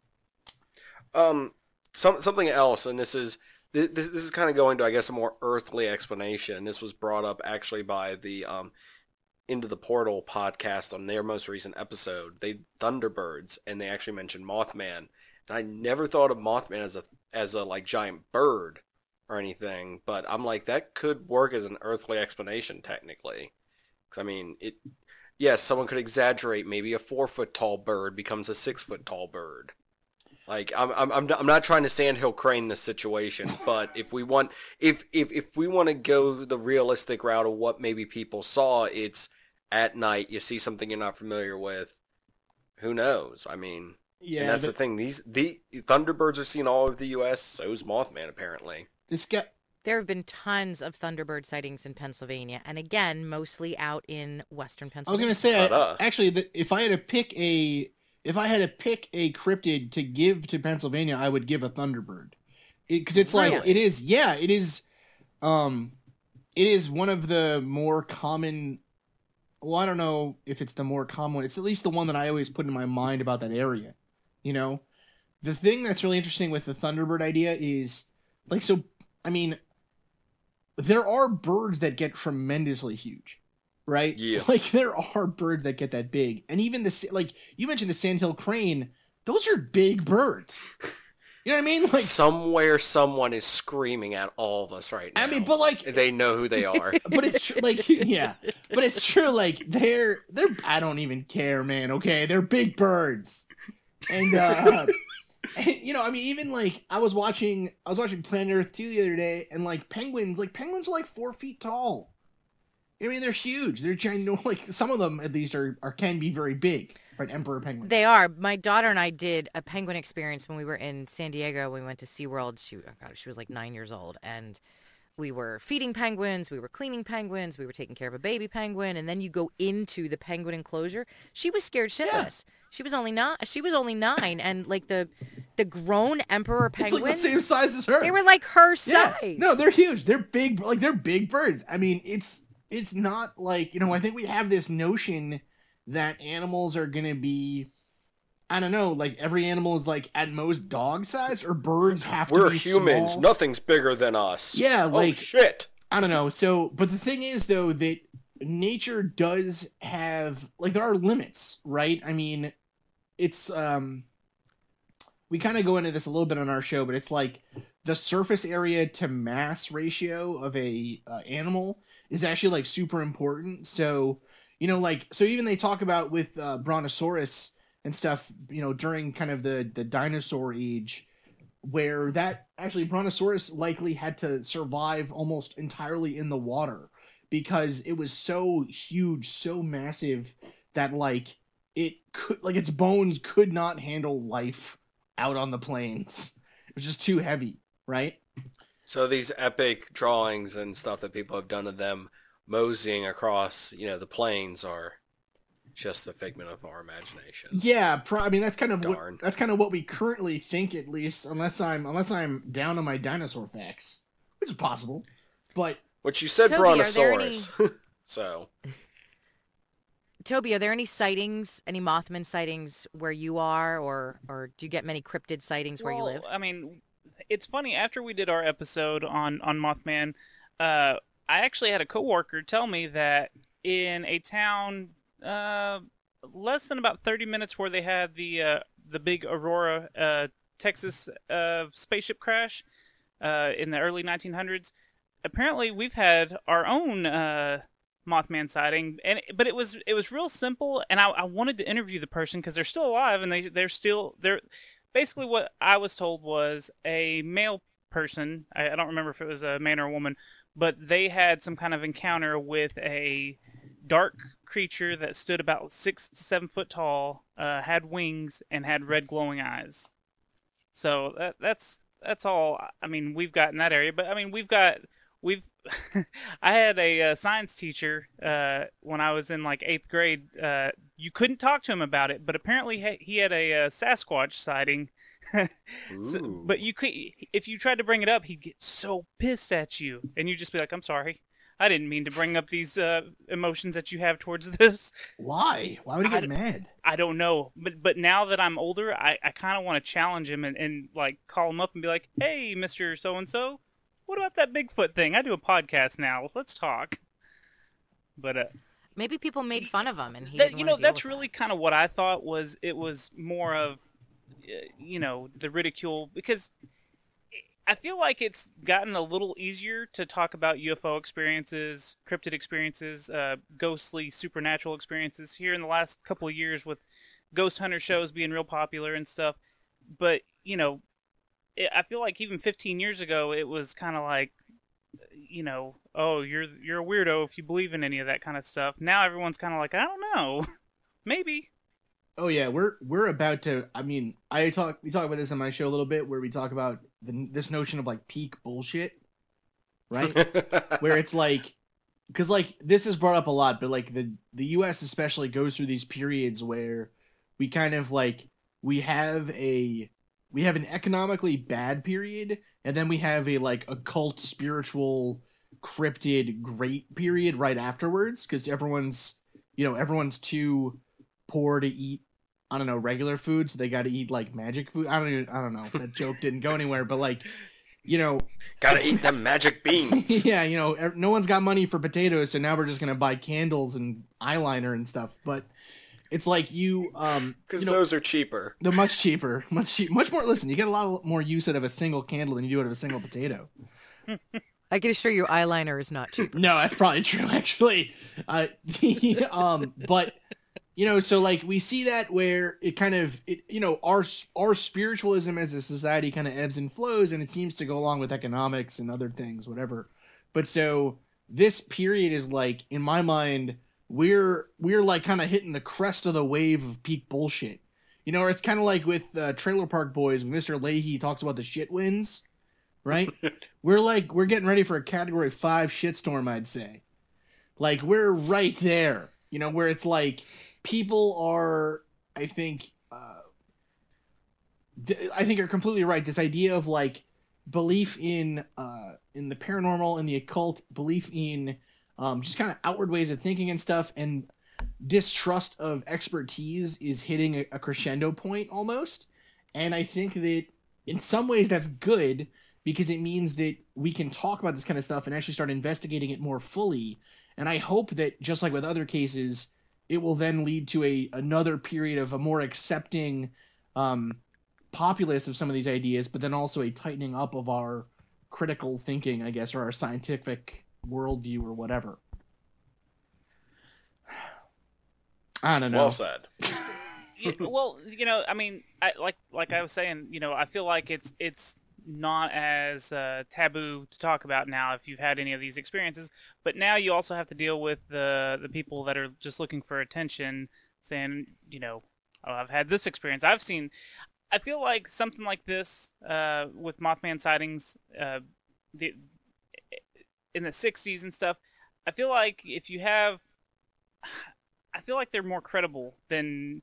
[SPEAKER 3] Um, some something else, and this is this this is kind of going to, I guess, a more earthly explanation. This was brought up actually by the um Into the Portal podcast on their most recent episode. They Thunderbirds, and they actually mentioned Mothman. And I never thought of Mothman as a as a like giant bird or anything, but I'm like, that could work as an earthly explanation technically. Because I mean, it. Yes, someone could exaggerate. Maybe a four foot tall bird becomes a six foot tall bird. Like I'm I'm I'm I'm not trying to sandhill crane this situation, but if we want if if if we want to go the realistic route of what maybe people saw, it's at night you see something you're not familiar with. Who knows? I mean.
[SPEAKER 5] Yeah,
[SPEAKER 3] and that's
[SPEAKER 5] but
[SPEAKER 3] the thing. These the Thunderbirds are seen all over the U S. So is Mothman, apparently.
[SPEAKER 5] this guy.
[SPEAKER 4] There have been tons of Thunderbird sightings in Pennsylvania, and again, mostly out in western
[SPEAKER 5] I was
[SPEAKER 4] Pennsylvania.
[SPEAKER 5] gonna say,
[SPEAKER 3] But,
[SPEAKER 5] I,
[SPEAKER 3] uh,
[SPEAKER 5] actually, that if I had to pick a, if I had to pick a cryptid to give to Pennsylvania, I would give a Thunderbird, because it, it's like
[SPEAKER 3] Really?
[SPEAKER 5] it is. Yeah, it is. Um, it is one of the more common. Well, I don't know if it's the more common one. It's at least the one that I always put in my mind about that area. You know, the thing that's really interesting with the Thunderbird idea is, like, so, I mean, there are birds that get tremendously huge, right?
[SPEAKER 3] Yeah.
[SPEAKER 5] Like, there are birds that get that big. And even the, like, you mentioned the sandhill crane, those are big birds. You know what I mean? Like,
[SPEAKER 3] Somewhere someone is screaming at all of us right now.
[SPEAKER 5] I mean, but like,
[SPEAKER 3] They know who they are.
[SPEAKER 5] but it's tr- like, yeah, but it's true. Like, they're, they're, I don't even care, man. Okay. They're big birds. And, uh, and, you know, I mean, even like I was watching, I was watching Planet Earth two the other day, and like penguins, like penguins are like four feet tall. I mean, they're huge. They're giant. Like some of them, at least, are, are can be very big. Right, emperor penguins.
[SPEAKER 4] They are. My daughter and I did a penguin experience when we were in San Diego. We went to SeaWorld. She, oh God, she was like nine years old, and we were feeding penguins, we were cleaning penguins, we were taking care of a baby penguin, and then you go into the penguin enclosure. She was scared shitless. Yeah. She was only not. She was only nine, and like the the grown emperor penguins,
[SPEAKER 5] it's like the same size as her.
[SPEAKER 4] They were like her size.
[SPEAKER 5] Yeah. No, they're huge. They're big. Like they're big birds. I mean, it's it's not like, you know. I think we have this notion that animals are gonna be, I don't know, like every animal is like at most dog sized, or birds have
[SPEAKER 3] We're
[SPEAKER 5] to be
[SPEAKER 3] humans.
[SPEAKER 5] small.
[SPEAKER 3] Nothing's bigger than us.
[SPEAKER 5] Yeah, like
[SPEAKER 3] oh, shit.
[SPEAKER 5] I don't know. So, but the thing is, though, that nature does have, like, there are limits, right? I mean, it's um, we kind of go into this a little bit on our show, but it's like the surface area to mass ratio of a uh, animal is actually like super important. So, you know, like, so even they talk about with uh, Brontosaurus and stuff, you know, during kind of the the dinosaur age, where that actually Brontosaurus likely had to survive almost entirely in the water because it was so huge, so massive that like it could, like its bones could not handle life out on the plains. It was just too heavy. right?
[SPEAKER 3] So these epic drawings and stuff that people have done of them moseying across, you know, the plains are just a figment of our imagination.
[SPEAKER 5] Yeah, pro- I mean that's kind of
[SPEAKER 3] Darn.
[SPEAKER 5] what, that's kind of what we currently think, at least, unless I'm unless I'm down on my dinosaur facts, which is possible. But
[SPEAKER 3] Which you said
[SPEAKER 4] Toby,
[SPEAKER 3] brontosaurus.
[SPEAKER 4] are
[SPEAKER 3] So
[SPEAKER 4] Toby, are there any sightings, any Mothman sightings where you are, or or do you get many cryptid sightings where
[SPEAKER 6] well,
[SPEAKER 4] you live?
[SPEAKER 6] I mean, it's funny. After we did our episode on on Mothman, uh, I actually had a coworker tell me that in a town uh, less than about thirty minutes where they had the uh, the big Aurora, uh, Texas uh, spaceship crash uh, in the early nineteen hundreds, apparently we've had our own uh, Mothman sighting, and but it was it was real simple, and I, I wanted to interview the person because they're still alive, and they they're still they're basically what I was told was a male person. I, I don't remember if it was a man or a woman, but they had some kind of encounter with a dark creature that stood about six to seven foot tall, uh, had wings, and had red glowing eyes. So that, that's that's all. I mean, we've got in that area, but I mean, we've got we've. I had a uh, science teacher uh, when I was in like eighth grade. Uh, you couldn't talk to him about it, but apparently he, he had a uh, Sasquatch sighting. so, but you could, if you tried to bring it up, he'd get so pissed at you, and you'd just be like, "I'm sorry, I didn't mean to bring up these uh, emotions that you have towards this."
[SPEAKER 5] why? Why would he get
[SPEAKER 6] I,
[SPEAKER 5] mad?
[SPEAKER 6] I don't know, but but now that I'm older, I, I kind of want to challenge him and, and like call him up and be like, "Hey, Mister So and So, what about that Bigfoot thing? I do a podcast now. Let's talk." But uh,
[SPEAKER 4] Maybe people made fun of him, and he
[SPEAKER 6] that,
[SPEAKER 4] didn't
[SPEAKER 6] you
[SPEAKER 4] wanna
[SPEAKER 6] know,
[SPEAKER 4] deal
[SPEAKER 6] that's
[SPEAKER 4] with
[SPEAKER 6] really
[SPEAKER 4] that.
[SPEAKER 6] kind of what I thought was it was more of, uh, you know, the ridicule, because I feel like it's gotten a little easier to talk about U F O experiences, cryptid experiences, uh, ghostly, supernatural experiences here in the last couple of years with ghost hunter shows being real popular and stuff. But, you know, it, I feel like even fifteen years ago, it was kind of like, you know, oh, you're you're a weirdo if you believe in any of that kind of stuff. Now everyone's kind of like, I don't know, maybe.
[SPEAKER 5] Oh yeah, we're we're about to. I mean, I talk we talk about this on my show a little bit, where we talk about the, this notion of like peak bullshit, right? Where it's like, because like this is brought up a lot, but like the the U S especially goes through these periods where we kind of like we have a we have an economically bad period, and then we have a like occult, spiritual, cryptid great period right afterwards, because everyone's you know everyone's too poor to eat, I don't know, regular food, so they got to eat like magic food. I don't even, I don't know. That joke didn't go anywhere, but like, you know,
[SPEAKER 3] gotta eat them magic beans.
[SPEAKER 5] yeah, you know, ev- no one's got money for potatoes, so now we're just gonna buy candles and eyeliner and stuff. But it's like you, um,
[SPEAKER 3] Because
[SPEAKER 5] you know,
[SPEAKER 3] those are cheaper.
[SPEAKER 5] they're much cheaper, much cheap, much more. Listen, you get a lot more use out of a single candle than you do out of a single potato.
[SPEAKER 4] I can assure you, eyeliner is not cheap.
[SPEAKER 5] No, that's probably true, actually. Uh, um, but you know, so like we see that where it kind of, it, you know, our our spiritualism as a society kind of ebbs and flows, and it seems to go along with economics and other things, whatever. But so this period is like, in my mind, we're we're like kind of hitting the crest of the wave of peak bullshit. You know, it's kind of like with uh, Trailer Park Boys when Mister Leahy talks about the shit wins, right? We're like, we're getting ready for a category five shitstorm, I'd say. Like, we're right there, you know, where it's like people are, I think, uh, th- I think are completely right. This idea of like belief in, uh, in the paranormal and the occult, belief in um, just kind of outward ways of thinking and stuff, and distrust of expertise is hitting a, a crescendo point almost. And I think that in some ways that's good, because it means that we can talk about this kind of stuff and actually start investigating it more fully. And I hope that, just like with other cases, it will then lead to a another period of a more accepting um, populace of some of these ideas, but then also a tightening up of our critical thinking, I guess, or our scientific worldview or whatever. I don't know.
[SPEAKER 3] Well said.
[SPEAKER 6] Yeah, well, you know, I mean, I, like like I was saying, you know, I feel like it's it's not as uh, taboo to talk about now if you've had any of these experiences. But now you also have to deal with the the people that are just looking for attention, saying, you know, oh, I've had this experience. I've seen. I feel like something like this uh, with Mothman sightings uh, the, in the sixties and stuff, I feel like if you have, I feel like they're more credible than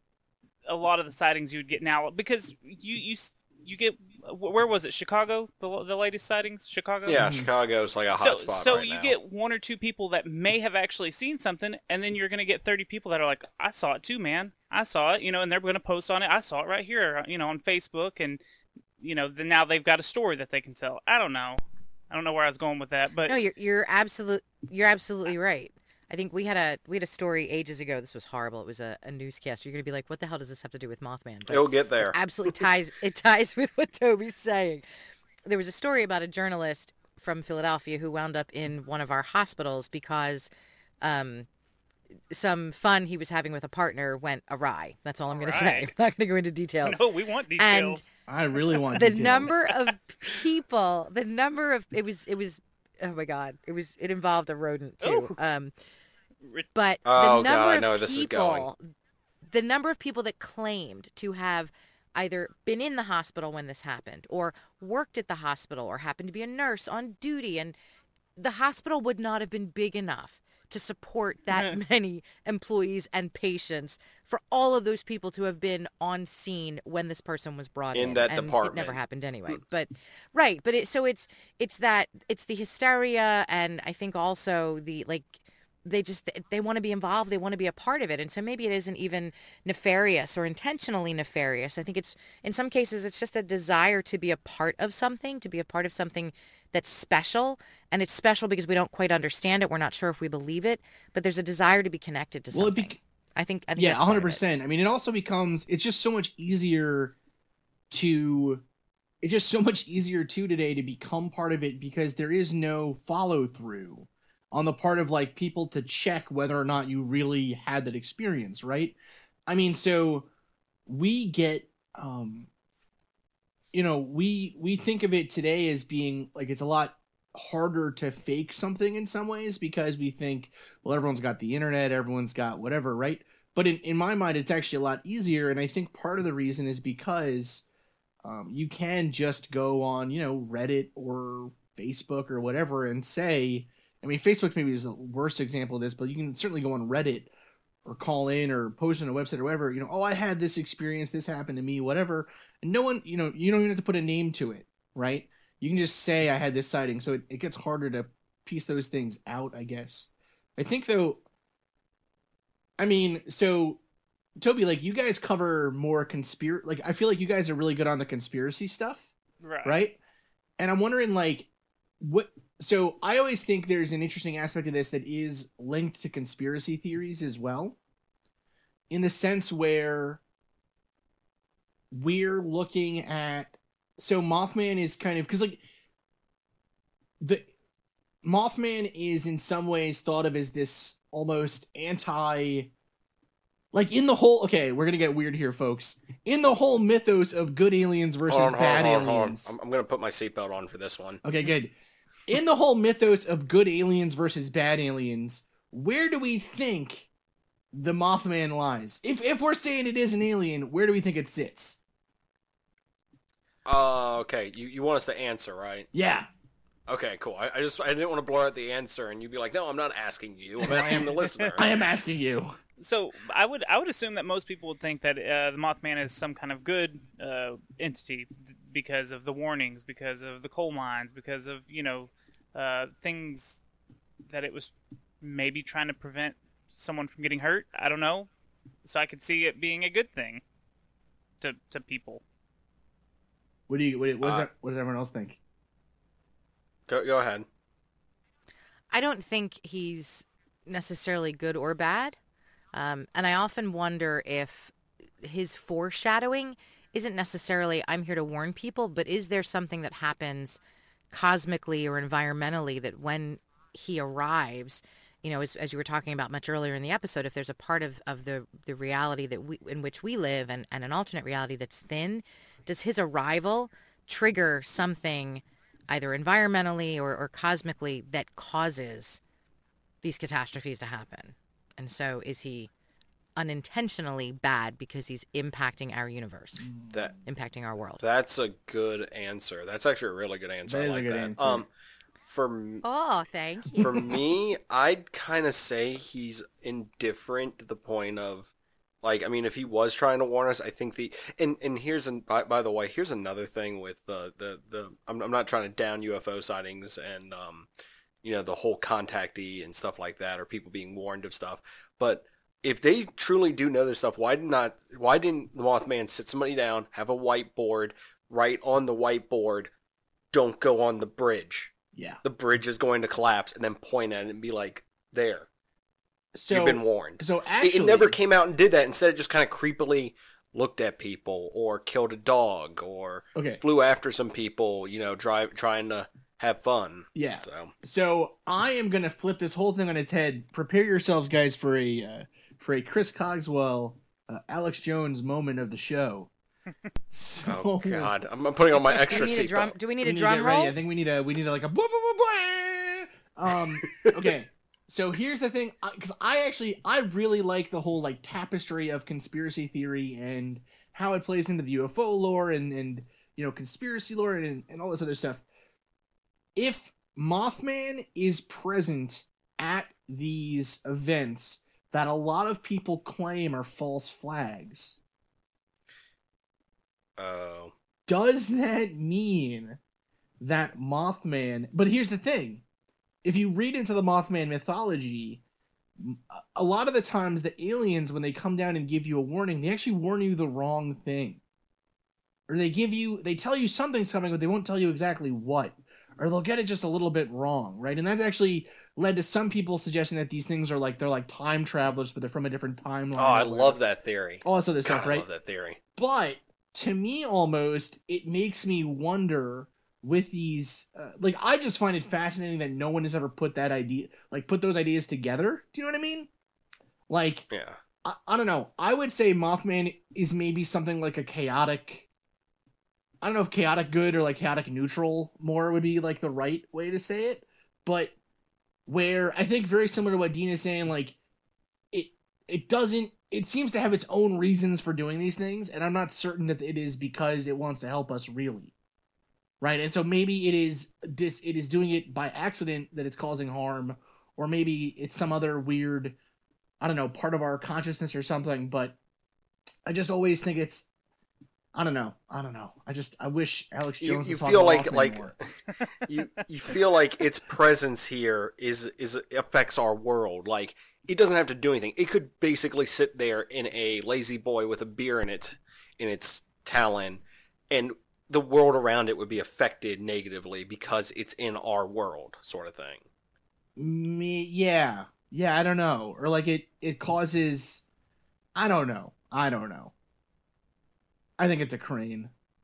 [SPEAKER 6] a lot of the sightings you would get now, because you you you get, where was it, Chicago, the the latest sightings, Chicago?
[SPEAKER 3] Yeah, mm-hmm. Chicago's like a hot
[SPEAKER 6] so,
[SPEAKER 3] spot
[SPEAKER 6] So
[SPEAKER 3] right
[SPEAKER 6] you
[SPEAKER 3] now.
[SPEAKER 6] get one or two people that may have actually seen something, and then you're going to get thirty people that are like, I saw it too, man. I saw it, you know, and they're going to post on it. I saw it right here, you know, on Facebook, and, you know, then now they've got a story that they can sell. I don't know. I don't know where I was going with that, but
[SPEAKER 4] no, you're you're absolute you're absolutely right. I think we had a we had a story ages ago. This was horrible. It was a, a newscast. You're going to be like, what the hell does this have to do with Mothman? But
[SPEAKER 3] It'll get there.
[SPEAKER 4] It absolutely ties. It ties with what Toby's saying. There was a story about a journalist from Philadelphia who wound up in one of our hospitals because um, some fun he was having with a partner went awry. That's all I'm going to say. I'm not going to go into details.
[SPEAKER 6] No, we want details.
[SPEAKER 4] And
[SPEAKER 5] I really want
[SPEAKER 4] the
[SPEAKER 5] details.
[SPEAKER 4] number of people. The number of it was it was. Oh my God! It was it involved a rodent too.
[SPEAKER 6] Ooh.
[SPEAKER 4] Um, But
[SPEAKER 3] oh,
[SPEAKER 4] the number
[SPEAKER 3] God, I
[SPEAKER 4] of
[SPEAKER 3] know where this is going.
[SPEAKER 4] people, the number of people that claimed to have either been in the hospital when this happened, or worked at the hospital, or happened to be a nurse on duty, and the hospital would not have been big enough to support that many employees and patients for all of those people to have been on scene when this person was brought in.
[SPEAKER 3] In that
[SPEAKER 4] and
[SPEAKER 3] department.
[SPEAKER 4] It never happened anyway. But right, but it so it's it's that it's the hysteria, and I think also the like. They just, they want to be involved. They want to be a part of it. And so maybe it isn't even nefarious or intentionally nefarious. I think it's, in some cases, it's just a desire to be a part of something, to be a part of something that's special. And it's special because we don't quite understand it. We're not sure if we believe it, but there's a desire to be connected to
[SPEAKER 5] Well,
[SPEAKER 4] something.
[SPEAKER 5] it bec-
[SPEAKER 4] I think, I think
[SPEAKER 5] yeah,
[SPEAKER 4] that's part of it.
[SPEAKER 5] one hundred percent. I mean, it also becomes, it's just so much easier to, it's just so much easier too today to become part of it because there is no follow through on the part of like people to check whether or not you really had that experience, right? I mean, so we get, um, you know, we we think of it today as being like it's a lot harder to fake something in some ways because we think, well, everyone's got the internet, everyone's got whatever, right? But in, in my mind, it's actually a lot easier, and I think part of the reason is because um, you can just go on, you know, Reddit or Facebook or whatever and say, I mean, Facebook maybe is the worst example of this, but you can certainly go on Reddit or call in or post on a website or whatever, you know, oh, I had this experience, this happened to me, whatever. And no one, you know, you don't even have to put a name to it, right? You can just say I had this sighting. So it, it gets harder to piece those things out, I guess. I think, though, I mean, so, Toby, like, you guys cover more conspiracy, like, I feel like you guys are really good on the conspiracy stuff,
[SPEAKER 6] right?
[SPEAKER 5] right? And I'm wondering, like, what... So I always think there's an interesting aspect of this that is linked to conspiracy theories as well, in the sense where we're looking at, so Mothman is kind of, because like the Mothman is in some ways thought of as this almost anti, like in the whole, okay, we're gonna get weird here, folks. In the whole mythos of good aliens versus
[SPEAKER 3] Hold on, hold
[SPEAKER 5] bad
[SPEAKER 3] on, hold on, hold on.
[SPEAKER 5] aliens.
[SPEAKER 3] I'm, I'm gonna put my seatbelt on for this one.
[SPEAKER 5] Okay, good. In the whole mythos of good aliens versus bad aliens, where do we think the Mothman lies? If if we're saying it is an alien, where do we think it sits?
[SPEAKER 3] Uh, okay. You, you want us to answer, right?
[SPEAKER 5] Yeah.
[SPEAKER 3] Okay, cool. I, I just I didn't want to blur out the answer and you'd be like, no, I'm not asking you. I'm asking the listener.
[SPEAKER 5] I am asking you.
[SPEAKER 6] So I would I would assume that most people would think that uh, the Mothman is some kind of good uh, entity because of the warnings, because of the coal mines, because of, you know, uh, things that it was maybe trying to prevent someone from getting hurt. I don't know. So I could see it being a good thing to to people.
[SPEAKER 5] What do you? What, what, does,
[SPEAKER 3] Uh,
[SPEAKER 5] that, what does everyone else think?
[SPEAKER 3] Go go ahead.
[SPEAKER 4] I don't think he's necessarily good or bad. Um, and I often wonder if his foreshadowing isn't necessarily, I'm here to warn people, but is there something that happens cosmically or environmentally that when he arrives, you know, as, as you were talking about much earlier in the episode, if there's a part of, of the, the reality that we, in which we live and, and an alternate reality that's thin, does his arrival trigger something either environmentally or, or cosmically that causes these catastrophes to happen? And so is he unintentionally bad because he's impacting our universe,
[SPEAKER 3] That
[SPEAKER 4] impacting our world.
[SPEAKER 3] that's a good answer. That's actually a really good answer.
[SPEAKER 5] That
[SPEAKER 3] I
[SPEAKER 5] is a
[SPEAKER 3] like
[SPEAKER 5] good
[SPEAKER 3] that.
[SPEAKER 5] answer.
[SPEAKER 3] Um, for m-
[SPEAKER 4] Oh, thank you.
[SPEAKER 3] for me, I'd kind of say he's indifferent to the point of, like, I mean, if he was trying to warn us, I think the and and here's an by, by the way, here's another thing with the the the I'm I'm not trying to down U F O sightings and um, you know, the whole contactee and stuff like that, or people being warned of stuff, but if they truly do know this stuff, why did not why didn't the Mothman sit somebody down, have a whiteboard, write on the whiteboard, "Don't go on the bridge.
[SPEAKER 5] Yeah.
[SPEAKER 3] The bridge is going to collapse," and then point at it and be like, "There,
[SPEAKER 5] So
[SPEAKER 3] you've been warned."
[SPEAKER 5] So
[SPEAKER 3] It-
[SPEAKER 5] actually,
[SPEAKER 3] it never came out and did that. Instead, it just kind of creepily looked at people, or killed a dog, or
[SPEAKER 5] Okay.
[SPEAKER 3] flew after some people, you know, drive trying to have fun.
[SPEAKER 5] Yeah.
[SPEAKER 3] So
[SPEAKER 5] So I am gonna flip this whole thing on its head. Prepare yourselves, guys, for a uh, for a Chris Cogswell, uh, Alex Jones moment of the show. So,
[SPEAKER 3] oh god, I'm, I'm putting on my
[SPEAKER 4] do
[SPEAKER 3] extra
[SPEAKER 4] we need a drum?
[SPEAKER 3] seatbelt.
[SPEAKER 4] Do we need
[SPEAKER 5] we
[SPEAKER 4] a
[SPEAKER 5] need to
[SPEAKER 4] drum
[SPEAKER 5] get ready.
[SPEAKER 4] roll?
[SPEAKER 5] I think we need a we need a, like a blah, blah, blah, blah. Um. Okay. So here's the thing, because I actually I really like the whole like tapestry of conspiracy theory and how it plays into the U F O lore and and you know conspiracy lore and and all this other stuff. If Mothman is present at these events that a lot of people claim are false flags,
[SPEAKER 3] Oh,
[SPEAKER 5] does that mean that Mothman... But here's the thing. If you read into the Mothman mythology, a lot of the times the aliens, when they come down and give you a warning, they actually warn you the wrong thing. Or they give you... They tell you something's coming, but they won't tell you exactly what. Or they'll get it just a little bit wrong, right? And that's actually led to some people suggesting that these things are like... They're like time travelers, but they're from a different timeline.
[SPEAKER 3] oh, I
[SPEAKER 5] or
[SPEAKER 3] love
[SPEAKER 5] whatever.
[SPEAKER 3] that theory.
[SPEAKER 5] All this other
[SPEAKER 3] God,
[SPEAKER 5] stuff,
[SPEAKER 3] I
[SPEAKER 5] right?
[SPEAKER 3] love that theory.
[SPEAKER 5] But to me, almost, it makes me wonder with these. Uh, like, I just find it fascinating that no one has ever put that idea, like, put those ideas together. Do you know what I mean? Like,
[SPEAKER 3] Yeah.
[SPEAKER 5] I, I don't know. I would say Mothman is maybe something like a chaotic. I don't know if chaotic good or like chaotic neutral more would be like the right way to say it. But where I think very similar to what Dean is saying, like, it it doesn't. It seems to have its own reasons for doing these things, and I'm not certain that it is because it wants to help us really, right? And so maybe it is dis, it is doing it by accident that it's causing harm, or maybe it's some other weird, I don't know, part of our consciousness or something. But I just always think it's, I don't know, I don't know. I just I wish Alex
[SPEAKER 3] You,
[SPEAKER 5] Jones
[SPEAKER 3] you
[SPEAKER 5] would talk
[SPEAKER 3] feel
[SPEAKER 5] about
[SPEAKER 3] like
[SPEAKER 5] Mothman
[SPEAKER 3] like
[SPEAKER 5] more.
[SPEAKER 3] you you feel like its presence here is is affects our world. Like, it doesn't have to do anything. It could basically sit there in a lazy boy with a beer in it in its talon, and the world around it would be affected negatively because it's in our world, sort of thing.
[SPEAKER 5] Me, yeah, yeah. I don't know, or like it it causes. I don't know. I don't know. I think it's a crane.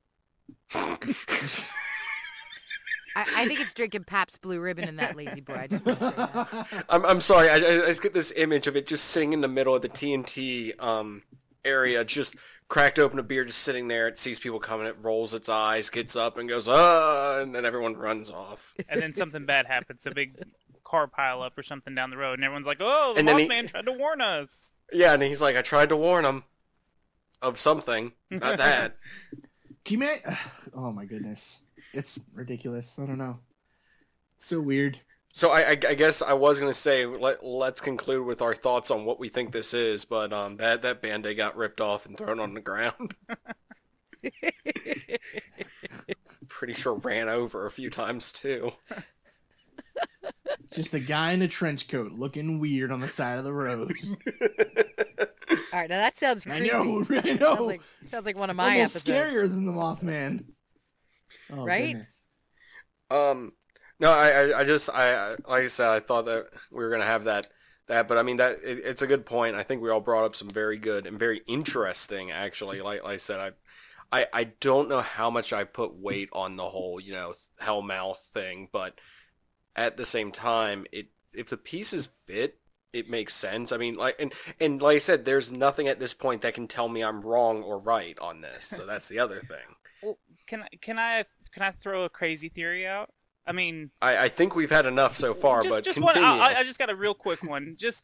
[SPEAKER 4] I, I think it's drinking Pabst Blue Ribbon in that lazy boy. I just want to say that.
[SPEAKER 3] I'm I'm sorry. I, I just get this image of it just sitting in the middle of the T N T um area, just cracked open a beer, just sitting there. It sees people coming. It rolls its eyes, gets up, and goes, ah, and then everyone runs off.
[SPEAKER 6] And then something bad happens, a big car pile up or something down the road, and everyone's like, "Oh, the
[SPEAKER 3] And then he-
[SPEAKER 6] Mothman tried to warn us."
[SPEAKER 3] Yeah, and he's like, I tried to warn him of something, not that.
[SPEAKER 5] Can you ma- Oh my goodness, it's ridiculous. I don't know. It's so weird.
[SPEAKER 3] So I, I, I guess I was gonna say let let's conclude with our thoughts on what we think this is, but um that that Band-Aid got ripped off and thrown on the ground. Pretty sure ran over a few times too.
[SPEAKER 5] Just a guy in a trench coat looking weird on the side of the road.
[SPEAKER 4] All right, now that sounds
[SPEAKER 5] I
[SPEAKER 4] creepy.
[SPEAKER 5] know, I know.
[SPEAKER 4] Sounds like sounds like one of my
[SPEAKER 5] Almost
[SPEAKER 4] episodes.
[SPEAKER 5] scarier than the Mothman. Oh,
[SPEAKER 4] Right?
[SPEAKER 5] goodness.
[SPEAKER 3] Um, no, I, I, I just, I, I, like I said, I thought that we were gonna have that, that, but I mean that it, it's a good point. I think we all brought up some very good and very interesting, actually. Like, like I said, I, I, I don't know how much I put weight on the whole, you know, Hellmouth thing, but at the same time, it if the pieces fit, it makes sense. I mean, like, and and like I said, there's nothing at this point that can tell me I'm wrong or right on this. So that's the other thing.
[SPEAKER 6] Well, can I can I can I throw a crazy theory out? I mean,
[SPEAKER 3] I, I think we've had enough so far,
[SPEAKER 6] just,
[SPEAKER 3] but
[SPEAKER 6] just
[SPEAKER 3] continue.
[SPEAKER 6] one. I, I just got a real quick one. Just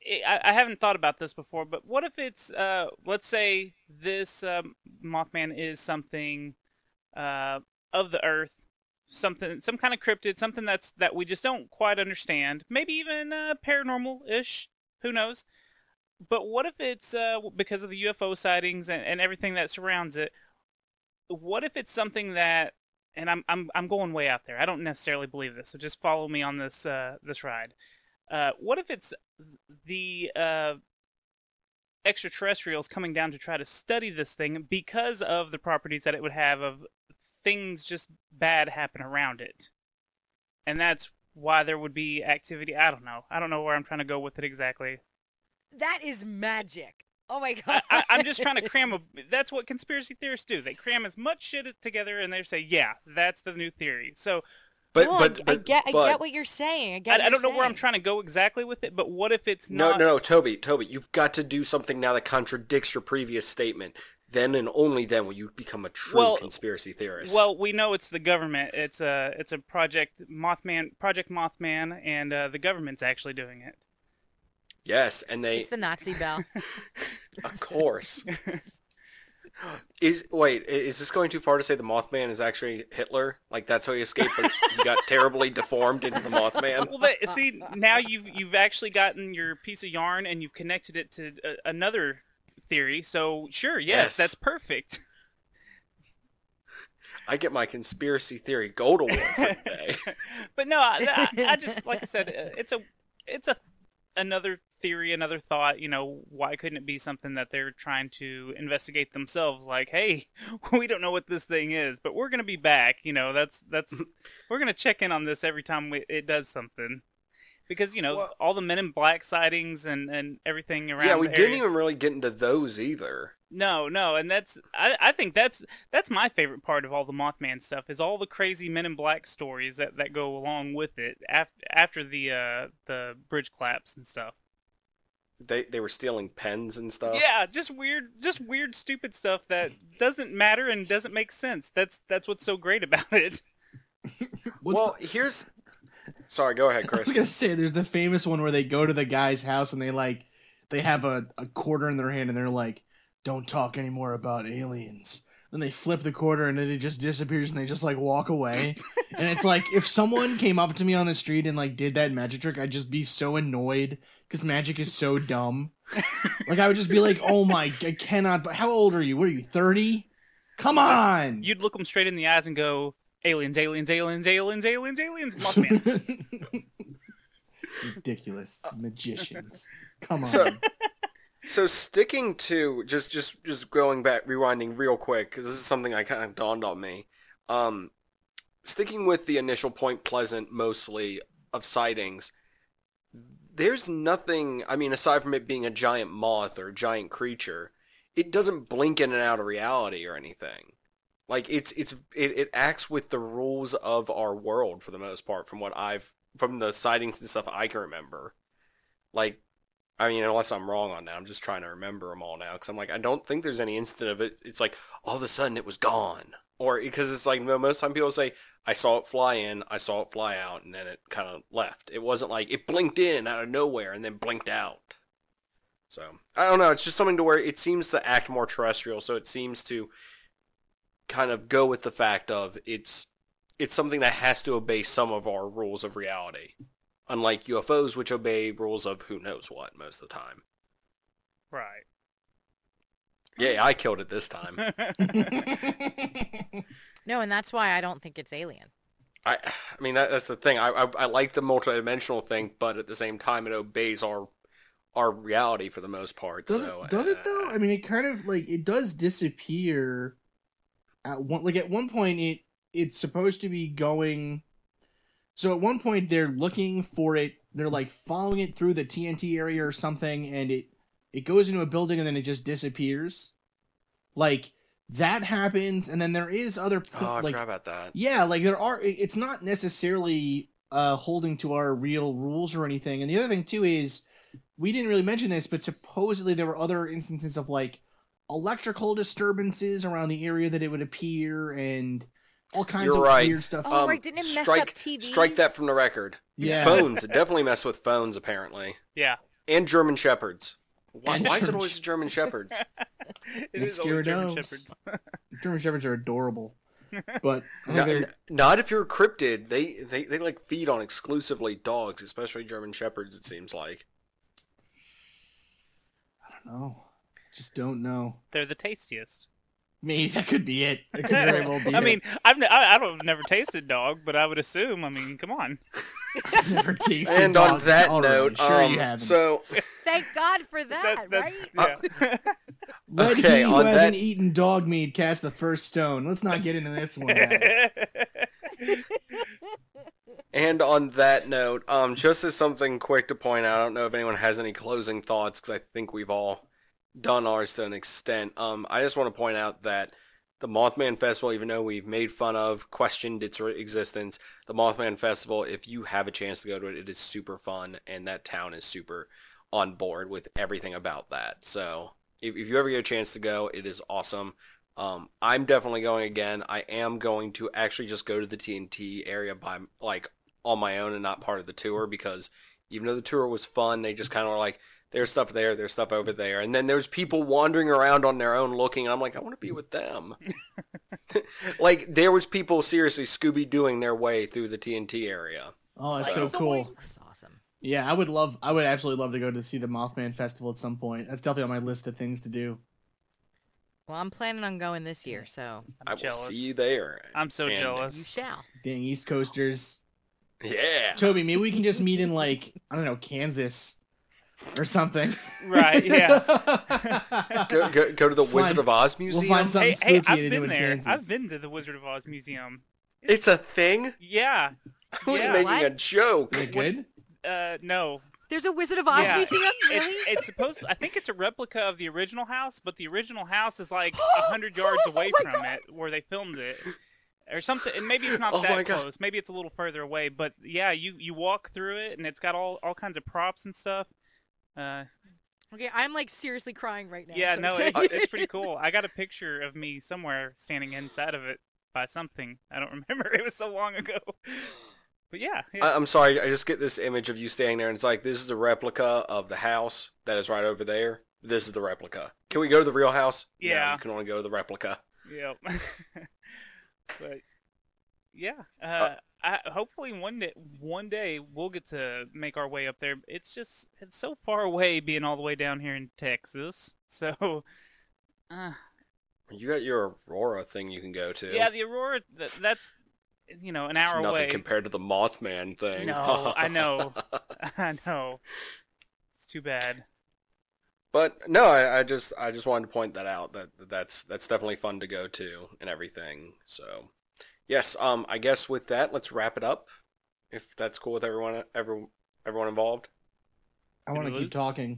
[SPEAKER 6] I, I haven't thought about this before, but what if it's, uh, let's say this um, Mothman is something uh, of the Earth, something, some kind of cryptid, something that's that we just don't quite understand, maybe even uh, paranormal-ish, who knows? But what if it's uh, because of the U F O sightings and, and everything that surrounds it? What if it's something that, and I'm I'm I'm going way out there. I don't necessarily believe this, so just follow me on this uh, this ride. Uh, what if it's the uh, extraterrestrials coming down to try to study this thing because of the properties that it would have of things just bad happen around it, and that's why there would be activity? I don't know. I don't know where I'm trying to go with it exactly.
[SPEAKER 4] That is magic. Oh my god!
[SPEAKER 6] I, I, I'm just trying to cram a. That's what conspiracy theorists do. They cram as much shit together, and they say, "Yeah, that's the new theory." So,
[SPEAKER 3] but,
[SPEAKER 4] no,
[SPEAKER 3] but,
[SPEAKER 4] I,
[SPEAKER 3] but
[SPEAKER 4] I get,
[SPEAKER 3] but,
[SPEAKER 4] I get what you're saying. I get.
[SPEAKER 6] I,
[SPEAKER 4] what
[SPEAKER 6] I don't know
[SPEAKER 4] you're
[SPEAKER 6] where I'm
[SPEAKER 4] saying.
[SPEAKER 6] trying to go exactly with it. But what if it's
[SPEAKER 3] no,
[SPEAKER 6] not?
[SPEAKER 3] no, no, Toby, Toby, you've got to do something now that contradicts your previous statement. Then and only then will you become a true
[SPEAKER 6] well,
[SPEAKER 3] conspiracy theorist.
[SPEAKER 6] Well, we know it's the government. It's a it's a project Mothman, Project Mothman, and uh, the government's actually doing it.
[SPEAKER 3] Yes, and they.
[SPEAKER 4] It's the Nazi bell.
[SPEAKER 3] Of course. Is wait, is this going too far to say the Mothman is actually Hitler? Like that's how he escaped, but he got terribly deformed into the Mothman.
[SPEAKER 6] Well, that, see, now you've you've actually gotten your piece of yarn and you've connected it to uh, another theory. So sure, yes,
[SPEAKER 3] Yes.
[SPEAKER 6] that's perfect.
[SPEAKER 3] I get my conspiracy theory gold award for the day.
[SPEAKER 6] But no, I, I, I just like I said, uh, it's a it's a another theory, another thought. You know, why couldn't it be something that they're trying to investigate themselves? Like, hey, we don't know what this thing is, but we're gonna be back. You know, that's that's we're gonna check in on this every time we, it does something. Because, you know,
[SPEAKER 3] Well,
[SPEAKER 6] all the Men in Black sightings and, and everything around
[SPEAKER 3] Yeah, we
[SPEAKER 6] the
[SPEAKER 3] didn't
[SPEAKER 6] area.
[SPEAKER 3] even really get into those either.
[SPEAKER 6] No, no, and that's I, I think that's that's my favorite part of all the Mothman stuff is all the crazy Men in Black stories that, that go along with it after after the uh, the bridge collapse and stuff.
[SPEAKER 3] They they were stealing pens and stuff.
[SPEAKER 6] Yeah, just weird, just weird, stupid stuff that doesn't matter and doesn't make sense. That's that's what's so great about it.
[SPEAKER 5] What's
[SPEAKER 3] Well, here's. Sorry, go ahead,
[SPEAKER 5] I
[SPEAKER 3] Chris.
[SPEAKER 5] was gonna say there's the famous one where they go to the guy's house and they like they have a, a quarter in their hand and they're like, "Don't talk anymore about aliens." Then they flip the quarter and then it just disappears and they just like walk away. And it's like if someone came up to me on the street and like did that magic trick, I'd just be so annoyed because magic is so dumb. Like I would just be like, "Oh my, I cannot." How old are you? What are you, thirty? Come on.
[SPEAKER 6] You'd look them straight in the eyes and go, "Aliens, aliens, aliens, aliens, aliens, aliens, Mothman."
[SPEAKER 5] Ridiculous magicians. Come on.
[SPEAKER 3] So, so sticking to just just just going back, rewinding real quick because this is something that kind of dawned on me. Um, sticking with the initial Point Pleasant mostly of sightings, there's nothing. I mean, aside from it being a giant moth or a giant creature, it doesn't blink in and out of reality or anything. Like it's it's it, it acts with the rules of our world for the most part, from what I've from the sightings and stuff I can remember. Like, I mean, unless I'm wrong on that, I'm just trying to remember them all now because I'm like, I don't think there's any instant of it. It's like all of a sudden it was gone, or because it's like most time people say I saw it fly in, I saw it fly out, and then it kind of left. It wasn't like it blinked in out of nowhere and then blinked out. So I don't know. It's just something to where it seems to act more terrestrial. So it seems to kind of go with the fact of it's it's something that has to obey some of our rules of reality, unlike U F Os, which obey rules of who knows what most of the time.
[SPEAKER 6] Right.
[SPEAKER 3] Yeah, I killed it this time.
[SPEAKER 4] No, and that's why I don't think it's alien.
[SPEAKER 3] I, I mean that, that's the thing. I, I I like the multidimensional thing, but at the same time, it obeys our our reality for the most part.
[SPEAKER 5] Does
[SPEAKER 3] so
[SPEAKER 5] it? Does it
[SPEAKER 3] uh,
[SPEAKER 5] though? I mean, it kind of like it does disappear. At one, like at one point, it it's supposed to be going. So at one point, they're looking for it. They're like following it through the T N T area or something, and it it goes into a building and then it just disappears. Like that happens, and then there is other.
[SPEAKER 3] Oh, I
[SPEAKER 5] like,
[SPEAKER 3] forgot about that.
[SPEAKER 5] Yeah, like there are. It's not necessarily uh, holding to our real rules or anything. And the other thing too is we didn't really mention this, but supposedly there were other instances of like electrical disturbances around the area that it would appear, and all kinds
[SPEAKER 3] You're
[SPEAKER 5] of
[SPEAKER 3] right.
[SPEAKER 5] weird stuff.
[SPEAKER 4] Oh,
[SPEAKER 3] Um,
[SPEAKER 4] right, didn't it mess
[SPEAKER 3] strike,
[SPEAKER 4] up T Vs?
[SPEAKER 3] Strike that from the record.
[SPEAKER 5] Yeah.
[SPEAKER 3] Phones. It definitely messed with phones, apparently.
[SPEAKER 6] Yeah.
[SPEAKER 3] And German Shepherds. Why,
[SPEAKER 5] And
[SPEAKER 3] why is it
[SPEAKER 5] German
[SPEAKER 3] always German Shepherds?
[SPEAKER 6] It
[SPEAKER 5] And
[SPEAKER 6] is always German
[SPEAKER 5] Gyarados.
[SPEAKER 6] Shepherds.
[SPEAKER 5] German Shepherds are adorable, but
[SPEAKER 3] No-
[SPEAKER 5] they're-
[SPEAKER 3] n- not if you're a cryptid. They, they they like feed on exclusively dogs, especially German Shepherds. It seems like.
[SPEAKER 5] I don't know. Just don't know.
[SPEAKER 6] They're the tastiest.
[SPEAKER 5] Maybe that could be it. It could very well be
[SPEAKER 6] I
[SPEAKER 5] it.
[SPEAKER 6] mean, I've ne- I, I don't I've never tasted dog, but I would assume. I mean, come on.
[SPEAKER 5] I've never tasted
[SPEAKER 3] And
[SPEAKER 5] dog.
[SPEAKER 3] on that
[SPEAKER 5] All right,
[SPEAKER 3] note,
[SPEAKER 5] sure
[SPEAKER 3] um,
[SPEAKER 5] you haven't.
[SPEAKER 3] so
[SPEAKER 4] Thank God for that,
[SPEAKER 6] That, that's
[SPEAKER 4] right?
[SPEAKER 6] yeah.
[SPEAKER 5] Let
[SPEAKER 3] okay,
[SPEAKER 5] he who
[SPEAKER 3] on
[SPEAKER 5] hasn't
[SPEAKER 3] that-
[SPEAKER 5] eaten dog meat cast the first stone. Let's not get into this one. Now.
[SPEAKER 3] And on that note, um, just as something quick to point out, I don't know if anyone has any closing thoughts, because I think we've all done ours to an extent. Um, I just want to point out that the Mothman Festival, even though we've made fun of, questioned its re- existence, the Mothman Festival, if you have a chance to go to it, it is super fun, and that town is super on board with everything about that. So if, if you ever get a chance to go, it is awesome. Um, I'm definitely going again. I am going to actually just go to the T N T area by like on my own and not part of the tour, because even though the tour was fun, they just kind of were like, there's stuff there, there's stuff over there. And then there's people wandering around on their own looking, and I'm like, I want to be with them. Like, there was people seriously Scooby-Dooing their way through the T N T area.
[SPEAKER 5] Oh, that's
[SPEAKER 3] So-
[SPEAKER 5] so cool.
[SPEAKER 4] It's awesome.
[SPEAKER 5] Yeah, I would love. I would absolutely love to go to see the Mothman Festival at some point. That's definitely on my list of things to do.
[SPEAKER 4] Well, I'm planning on going this year, so
[SPEAKER 3] I will
[SPEAKER 6] jealous.
[SPEAKER 3] see you there.
[SPEAKER 6] I'm so
[SPEAKER 3] And-
[SPEAKER 6] jealous.
[SPEAKER 4] you shall.
[SPEAKER 5] Dang East Coasters.
[SPEAKER 3] Yeah.
[SPEAKER 5] Toby, maybe we can just meet in like I don't know Kansas or something.
[SPEAKER 6] Right, yeah.
[SPEAKER 3] Go, go, go to the
[SPEAKER 5] Fine.
[SPEAKER 3] Wizard of Oz Museum.
[SPEAKER 5] We'll find something
[SPEAKER 6] Hey,
[SPEAKER 5] spooky
[SPEAKER 6] hey,
[SPEAKER 5] to
[SPEAKER 6] I've
[SPEAKER 5] do
[SPEAKER 6] been
[SPEAKER 5] in
[SPEAKER 6] there.
[SPEAKER 5] Kansas.
[SPEAKER 6] I've been to the Wizard of Oz Museum.
[SPEAKER 3] It's a thing?
[SPEAKER 6] Yeah.
[SPEAKER 3] I was
[SPEAKER 6] Yeah.
[SPEAKER 3] making
[SPEAKER 4] What?
[SPEAKER 3] a joke.
[SPEAKER 5] Is it good?
[SPEAKER 6] Uh, no.
[SPEAKER 4] There's a Wizard of Oz
[SPEAKER 6] Yeah.
[SPEAKER 4] museum, really?
[SPEAKER 6] It's, it's supposed. I think it's a replica of the original house, but the original house is like a hundred yards away
[SPEAKER 4] Oh my
[SPEAKER 6] from
[SPEAKER 4] God.
[SPEAKER 6] it, where they filmed it, or something. And maybe it's not
[SPEAKER 3] Oh my
[SPEAKER 6] that
[SPEAKER 3] God.
[SPEAKER 6] close. Maybe it's a little further away. But yeah, you you walk through it, and it's got all all kinds of props and stuff. Uh,
[SPEAKER 4] Okay, I'm like seriously crying right now.
[SPEAKER 6] yeah,
[SPEAKER 4] so
[SPEAKER 6] no,
[SPEAKER 4] excited.
[SPEAKER 6] it's, it's pretty cool. I got a picture of me somewhere standing inside of it by something. I don't remember. It was so long ago. But yeah, yeah.
[SPEAKER 3] I, I'm sorry, I just get this image of you standing there, and it's like, this is a replica of the house that is right over there. This is the replica. Can we go to the real house? No,
[SPEAKER 6] Yeah.
[SPEAKER 3] you can only go to the replica.
[SPEAKER 6] Yep. But yeah, uh, I, hopefully one day, one day we'll get to make our way up there. It's just it's so far away, being all the way down here in Texas. So, uh,
[SPEAKER 3] You got your Aurora thing you can go to.
[SPEAKER 6] yeah, the Aurora. That, that's you know an
[SPEAKER 3] It's
[SPEAKER 6] hour
[SPEAKER 3] nothing
[SPEAKER 6] away.
[SPEAKER 3] compared to the Mothman thing.
[SPEAKER 6] No, I know, I know. It's too bad.
[SPEAKER 3] But no, I, I just I just wanted to point that out. That that's that's definitely fun to go to and everything. So, yes, um, I guess with that, let's wrap it up. If that's cool with everyone, every, everyone involved.
[SPEAKER 5] I want to
[SPEAKER 6] Did we
[SPEAKER 5] keep
[SPEAKER 6] lose?
[SPEAKER 5] talking.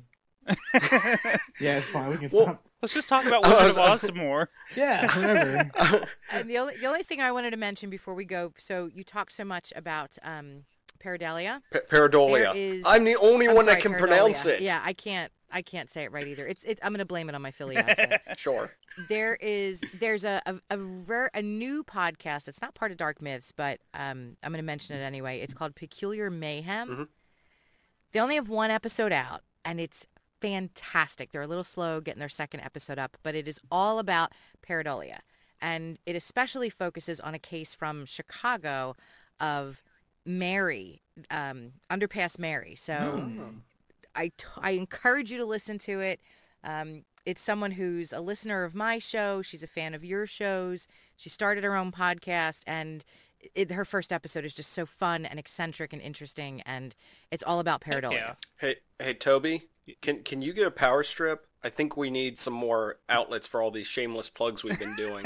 [SPEAKER 5] Yeah, it's fine. We can
[SPEAKER 3] Well-
[SPEAKER 5] stop.
[SPEAKER 6] Let's just talk about
[SPEAKER 3] I
[SPEAKER 6] Wizard
[SPEAKER 3] was-
[SPEAKER 6] of Oz some more.
[SPEAKER 5] Yeah, whatever.
[SPEAKER 4] And the only the only thing I wanted to mention before we go, so you talked so much about um, Paradelia.
[SPEAKER 3] P- Paradolia.
[SPEAKER 4] There is-
[SPEAKER 3] I'm the only
[SPEAKER 4] I'm
[SPEAKER 3] one
[SPEAKER 4] sorry,
[SPEAKER 3] that can
[SPEAKER 4] Paradolia.
[SPEAKER 3] pronounce it.
[SPEAKER 4] Yeah, I can't I can't say it right either. It's it, I'm gonna blame it on my Philly accent.
[SPEAKER 3] Sure.
[SPEAKER 4] There is there's a a a, ver, a new podcast. It's not part of Dark Myths, but um, I'm gonna mention it anyway. It's called Peculiar Mayhem.
[SPEAKER 3] Mhm.
[SPEAKER 4] They only have one episode out, and it's fantastic. They're a little slow getting their second episode up, but it is all about pareidolia. And it especially focuses on a case from Chicago of Mary, um, Underpass Mary. So I, t- I encourage you to listen to it. Um, it's someone who's a listener of my show. She's a fan of your shows. She started her own podcast, and it, her first episode is just so fun and eccentric and interesting, and it's all about pareidolia.
[SPEAKER 6] Yeah.
[SPEAKER 3] Hey, hey, Toby, can can you get a power strip? I think we need some more outlets for all these shameless plugs we've been doing.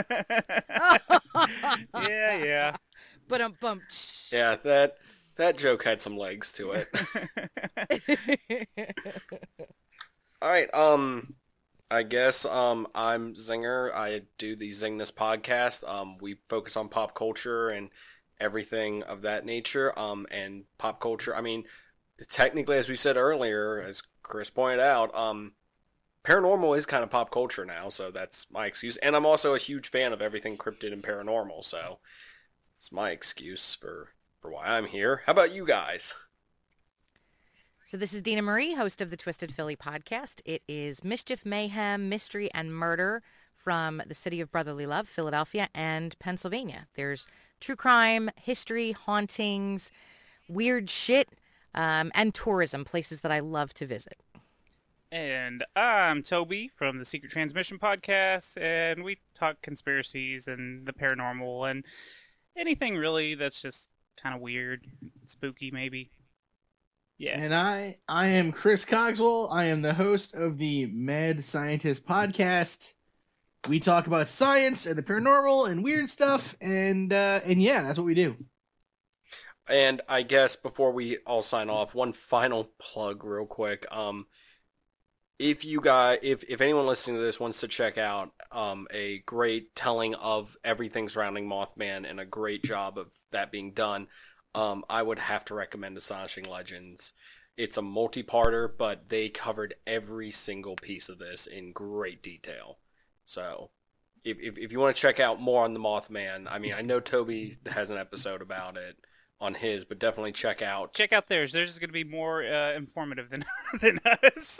[SPEAKER 6] Yeah, yeah.
[SPEAKER 4] But um, bump.
[SPEAKER 3] Yeah, that that joke had some legs to it. All right, um, I guess um, I'm Zinger. I do the Zing This podcast. Um, we focus on pop culture and everything of that nature. Um, and pop culture. I mean, technically, as we said earlier, as Chris pointed out, um, paranormal is kind of pop culture now, so that's my excuse. And I'm also a huge fan of everything cryptid and paranormal, so it's my excuse for for why I'm here. How about you guys?
[SPEAKER 4] So this is Dina Marie, host of the Twisted Philly podcast. It is mischief, mayhem, mystery, and murder from the city of brotherly love, Philadelphia, and Pennsylvania. There's true crime, history, hauntings, weird shit, um, and tourism, places that I love to visit.
[SPEAKER 6] And I'm Toby from the Secret Transmission podcast, and we talk conspiracies and the paranormal and anything really that's just kind of weird, spooky maybe. Yeah.
[SPEAKER 5] And I, I am Chris Cogswell. I am the host of the Mad Scientist podcast. We talk about science and the paranormal and weird stuff, and uh, and yeah, that's what we do.
[SPEAKER 3] And I guess before we all sign off, one final plug real quick. Um, if you guys, if, if anyone listening to this wants to check out um, a great telling of everything surrounding Mothman and a great job of that being done, Um, I would have to recommend Astonishing Legends. It's a multi-parter, but they covered every single piece of this in great detail. So, if if, if you want to check out more on the Mothman, I mean, I know Toby has an episode about it on his, but definitely check out.
[SPEAKER 6] Check out theirs. Theirs is going to be more uh, informative than than us.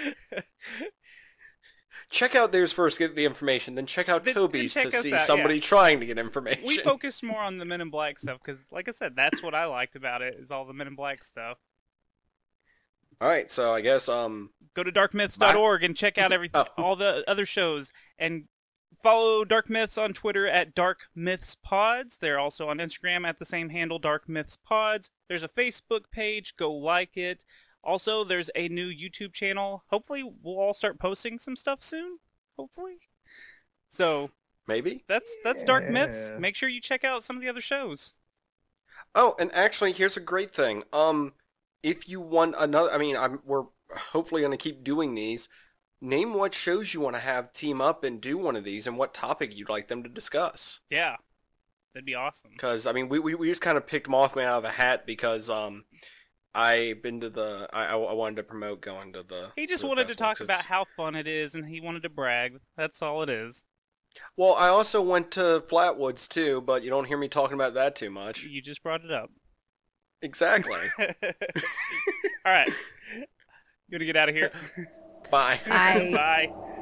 [SPEAKER 3] Check out theirs first, get the information, then check out
[SPEAKER 6] Then-
[SPEAKER 3] Toby's
[SPEAKER 6] then check
[SPEAKER 3] to
[SPEAKER 6] us
[SPEAKER 3] see
[SPEAKER 6] out,
[SPEAKER 3] somebody
[SPEAKER 6] yeah.
[SPEAKER 3] trying to get information.
[SPEAKER 6] We focused more on the Men in Black stuff because, like I said, that's what I liked about it, is all the Men in Black stuff.
[SPEAKER 3] All right, so I guess um,
[SPEAKER 6] Go to dark myths dot org and check out everything,
[SPEAKER 3] Oh.
[SPEAKER 6] all the other shows, and follow Dark Myths on Twitter at Dark Myths Pods. They're also on Instagram at the same handle, Dark Myths Pods. There's a Facebook page. Go like it. Also, there's a new YouTube channel. Hopefully, we'll all start posting some stuff soon. Hopefully. So
[SPEAKER 3] maybe.
[SPEAKER 6] that's that's Dark
[SPEAKER 5] Yeah.
[SPEAKER 6] Myths. Make sure you check out some of the other shows.
[SPEAKER 3] Oh, and actually, here's a great thing. Um, if you want another, I mean, I'm we're hopefully going to keep doing these. Name what shows you want to have team up and do one of these, and what topic you'd like them to discuss.
[SPEAKER 6] Yeah, that'd be awesome.
[SPEAKER 3] Because I mean, we, we we just kind of picked Mothman out of the hat because um, I've been to the I, I wanted to promote going to the.
[SPEAKER 6] He just
[SPEAKER 3] the
[SPEAKER 6] wanted to
[SPEAKER 3] festival,
[SPEAKER 6] talk
[SPEAKER 3] 'cause
[SPEAKER 6] about
[SPEAKER 3] it's-
[SPEAKER 6] how fun it is, and he wanted to brag. That's all it is.
[SPEAKER 3] Well, I also went to Flatwoods too, but you don't hear me talking about that too much.
[SPEAKER 6] You just brought it up.
[SPEAKER 3] Exactly.
[SPEAKER 6] All right. You want to get out of here?
[SPEAKER 3] Bye.
[SPEAKER 4] Bye.
[SPEAKER 6] Bye.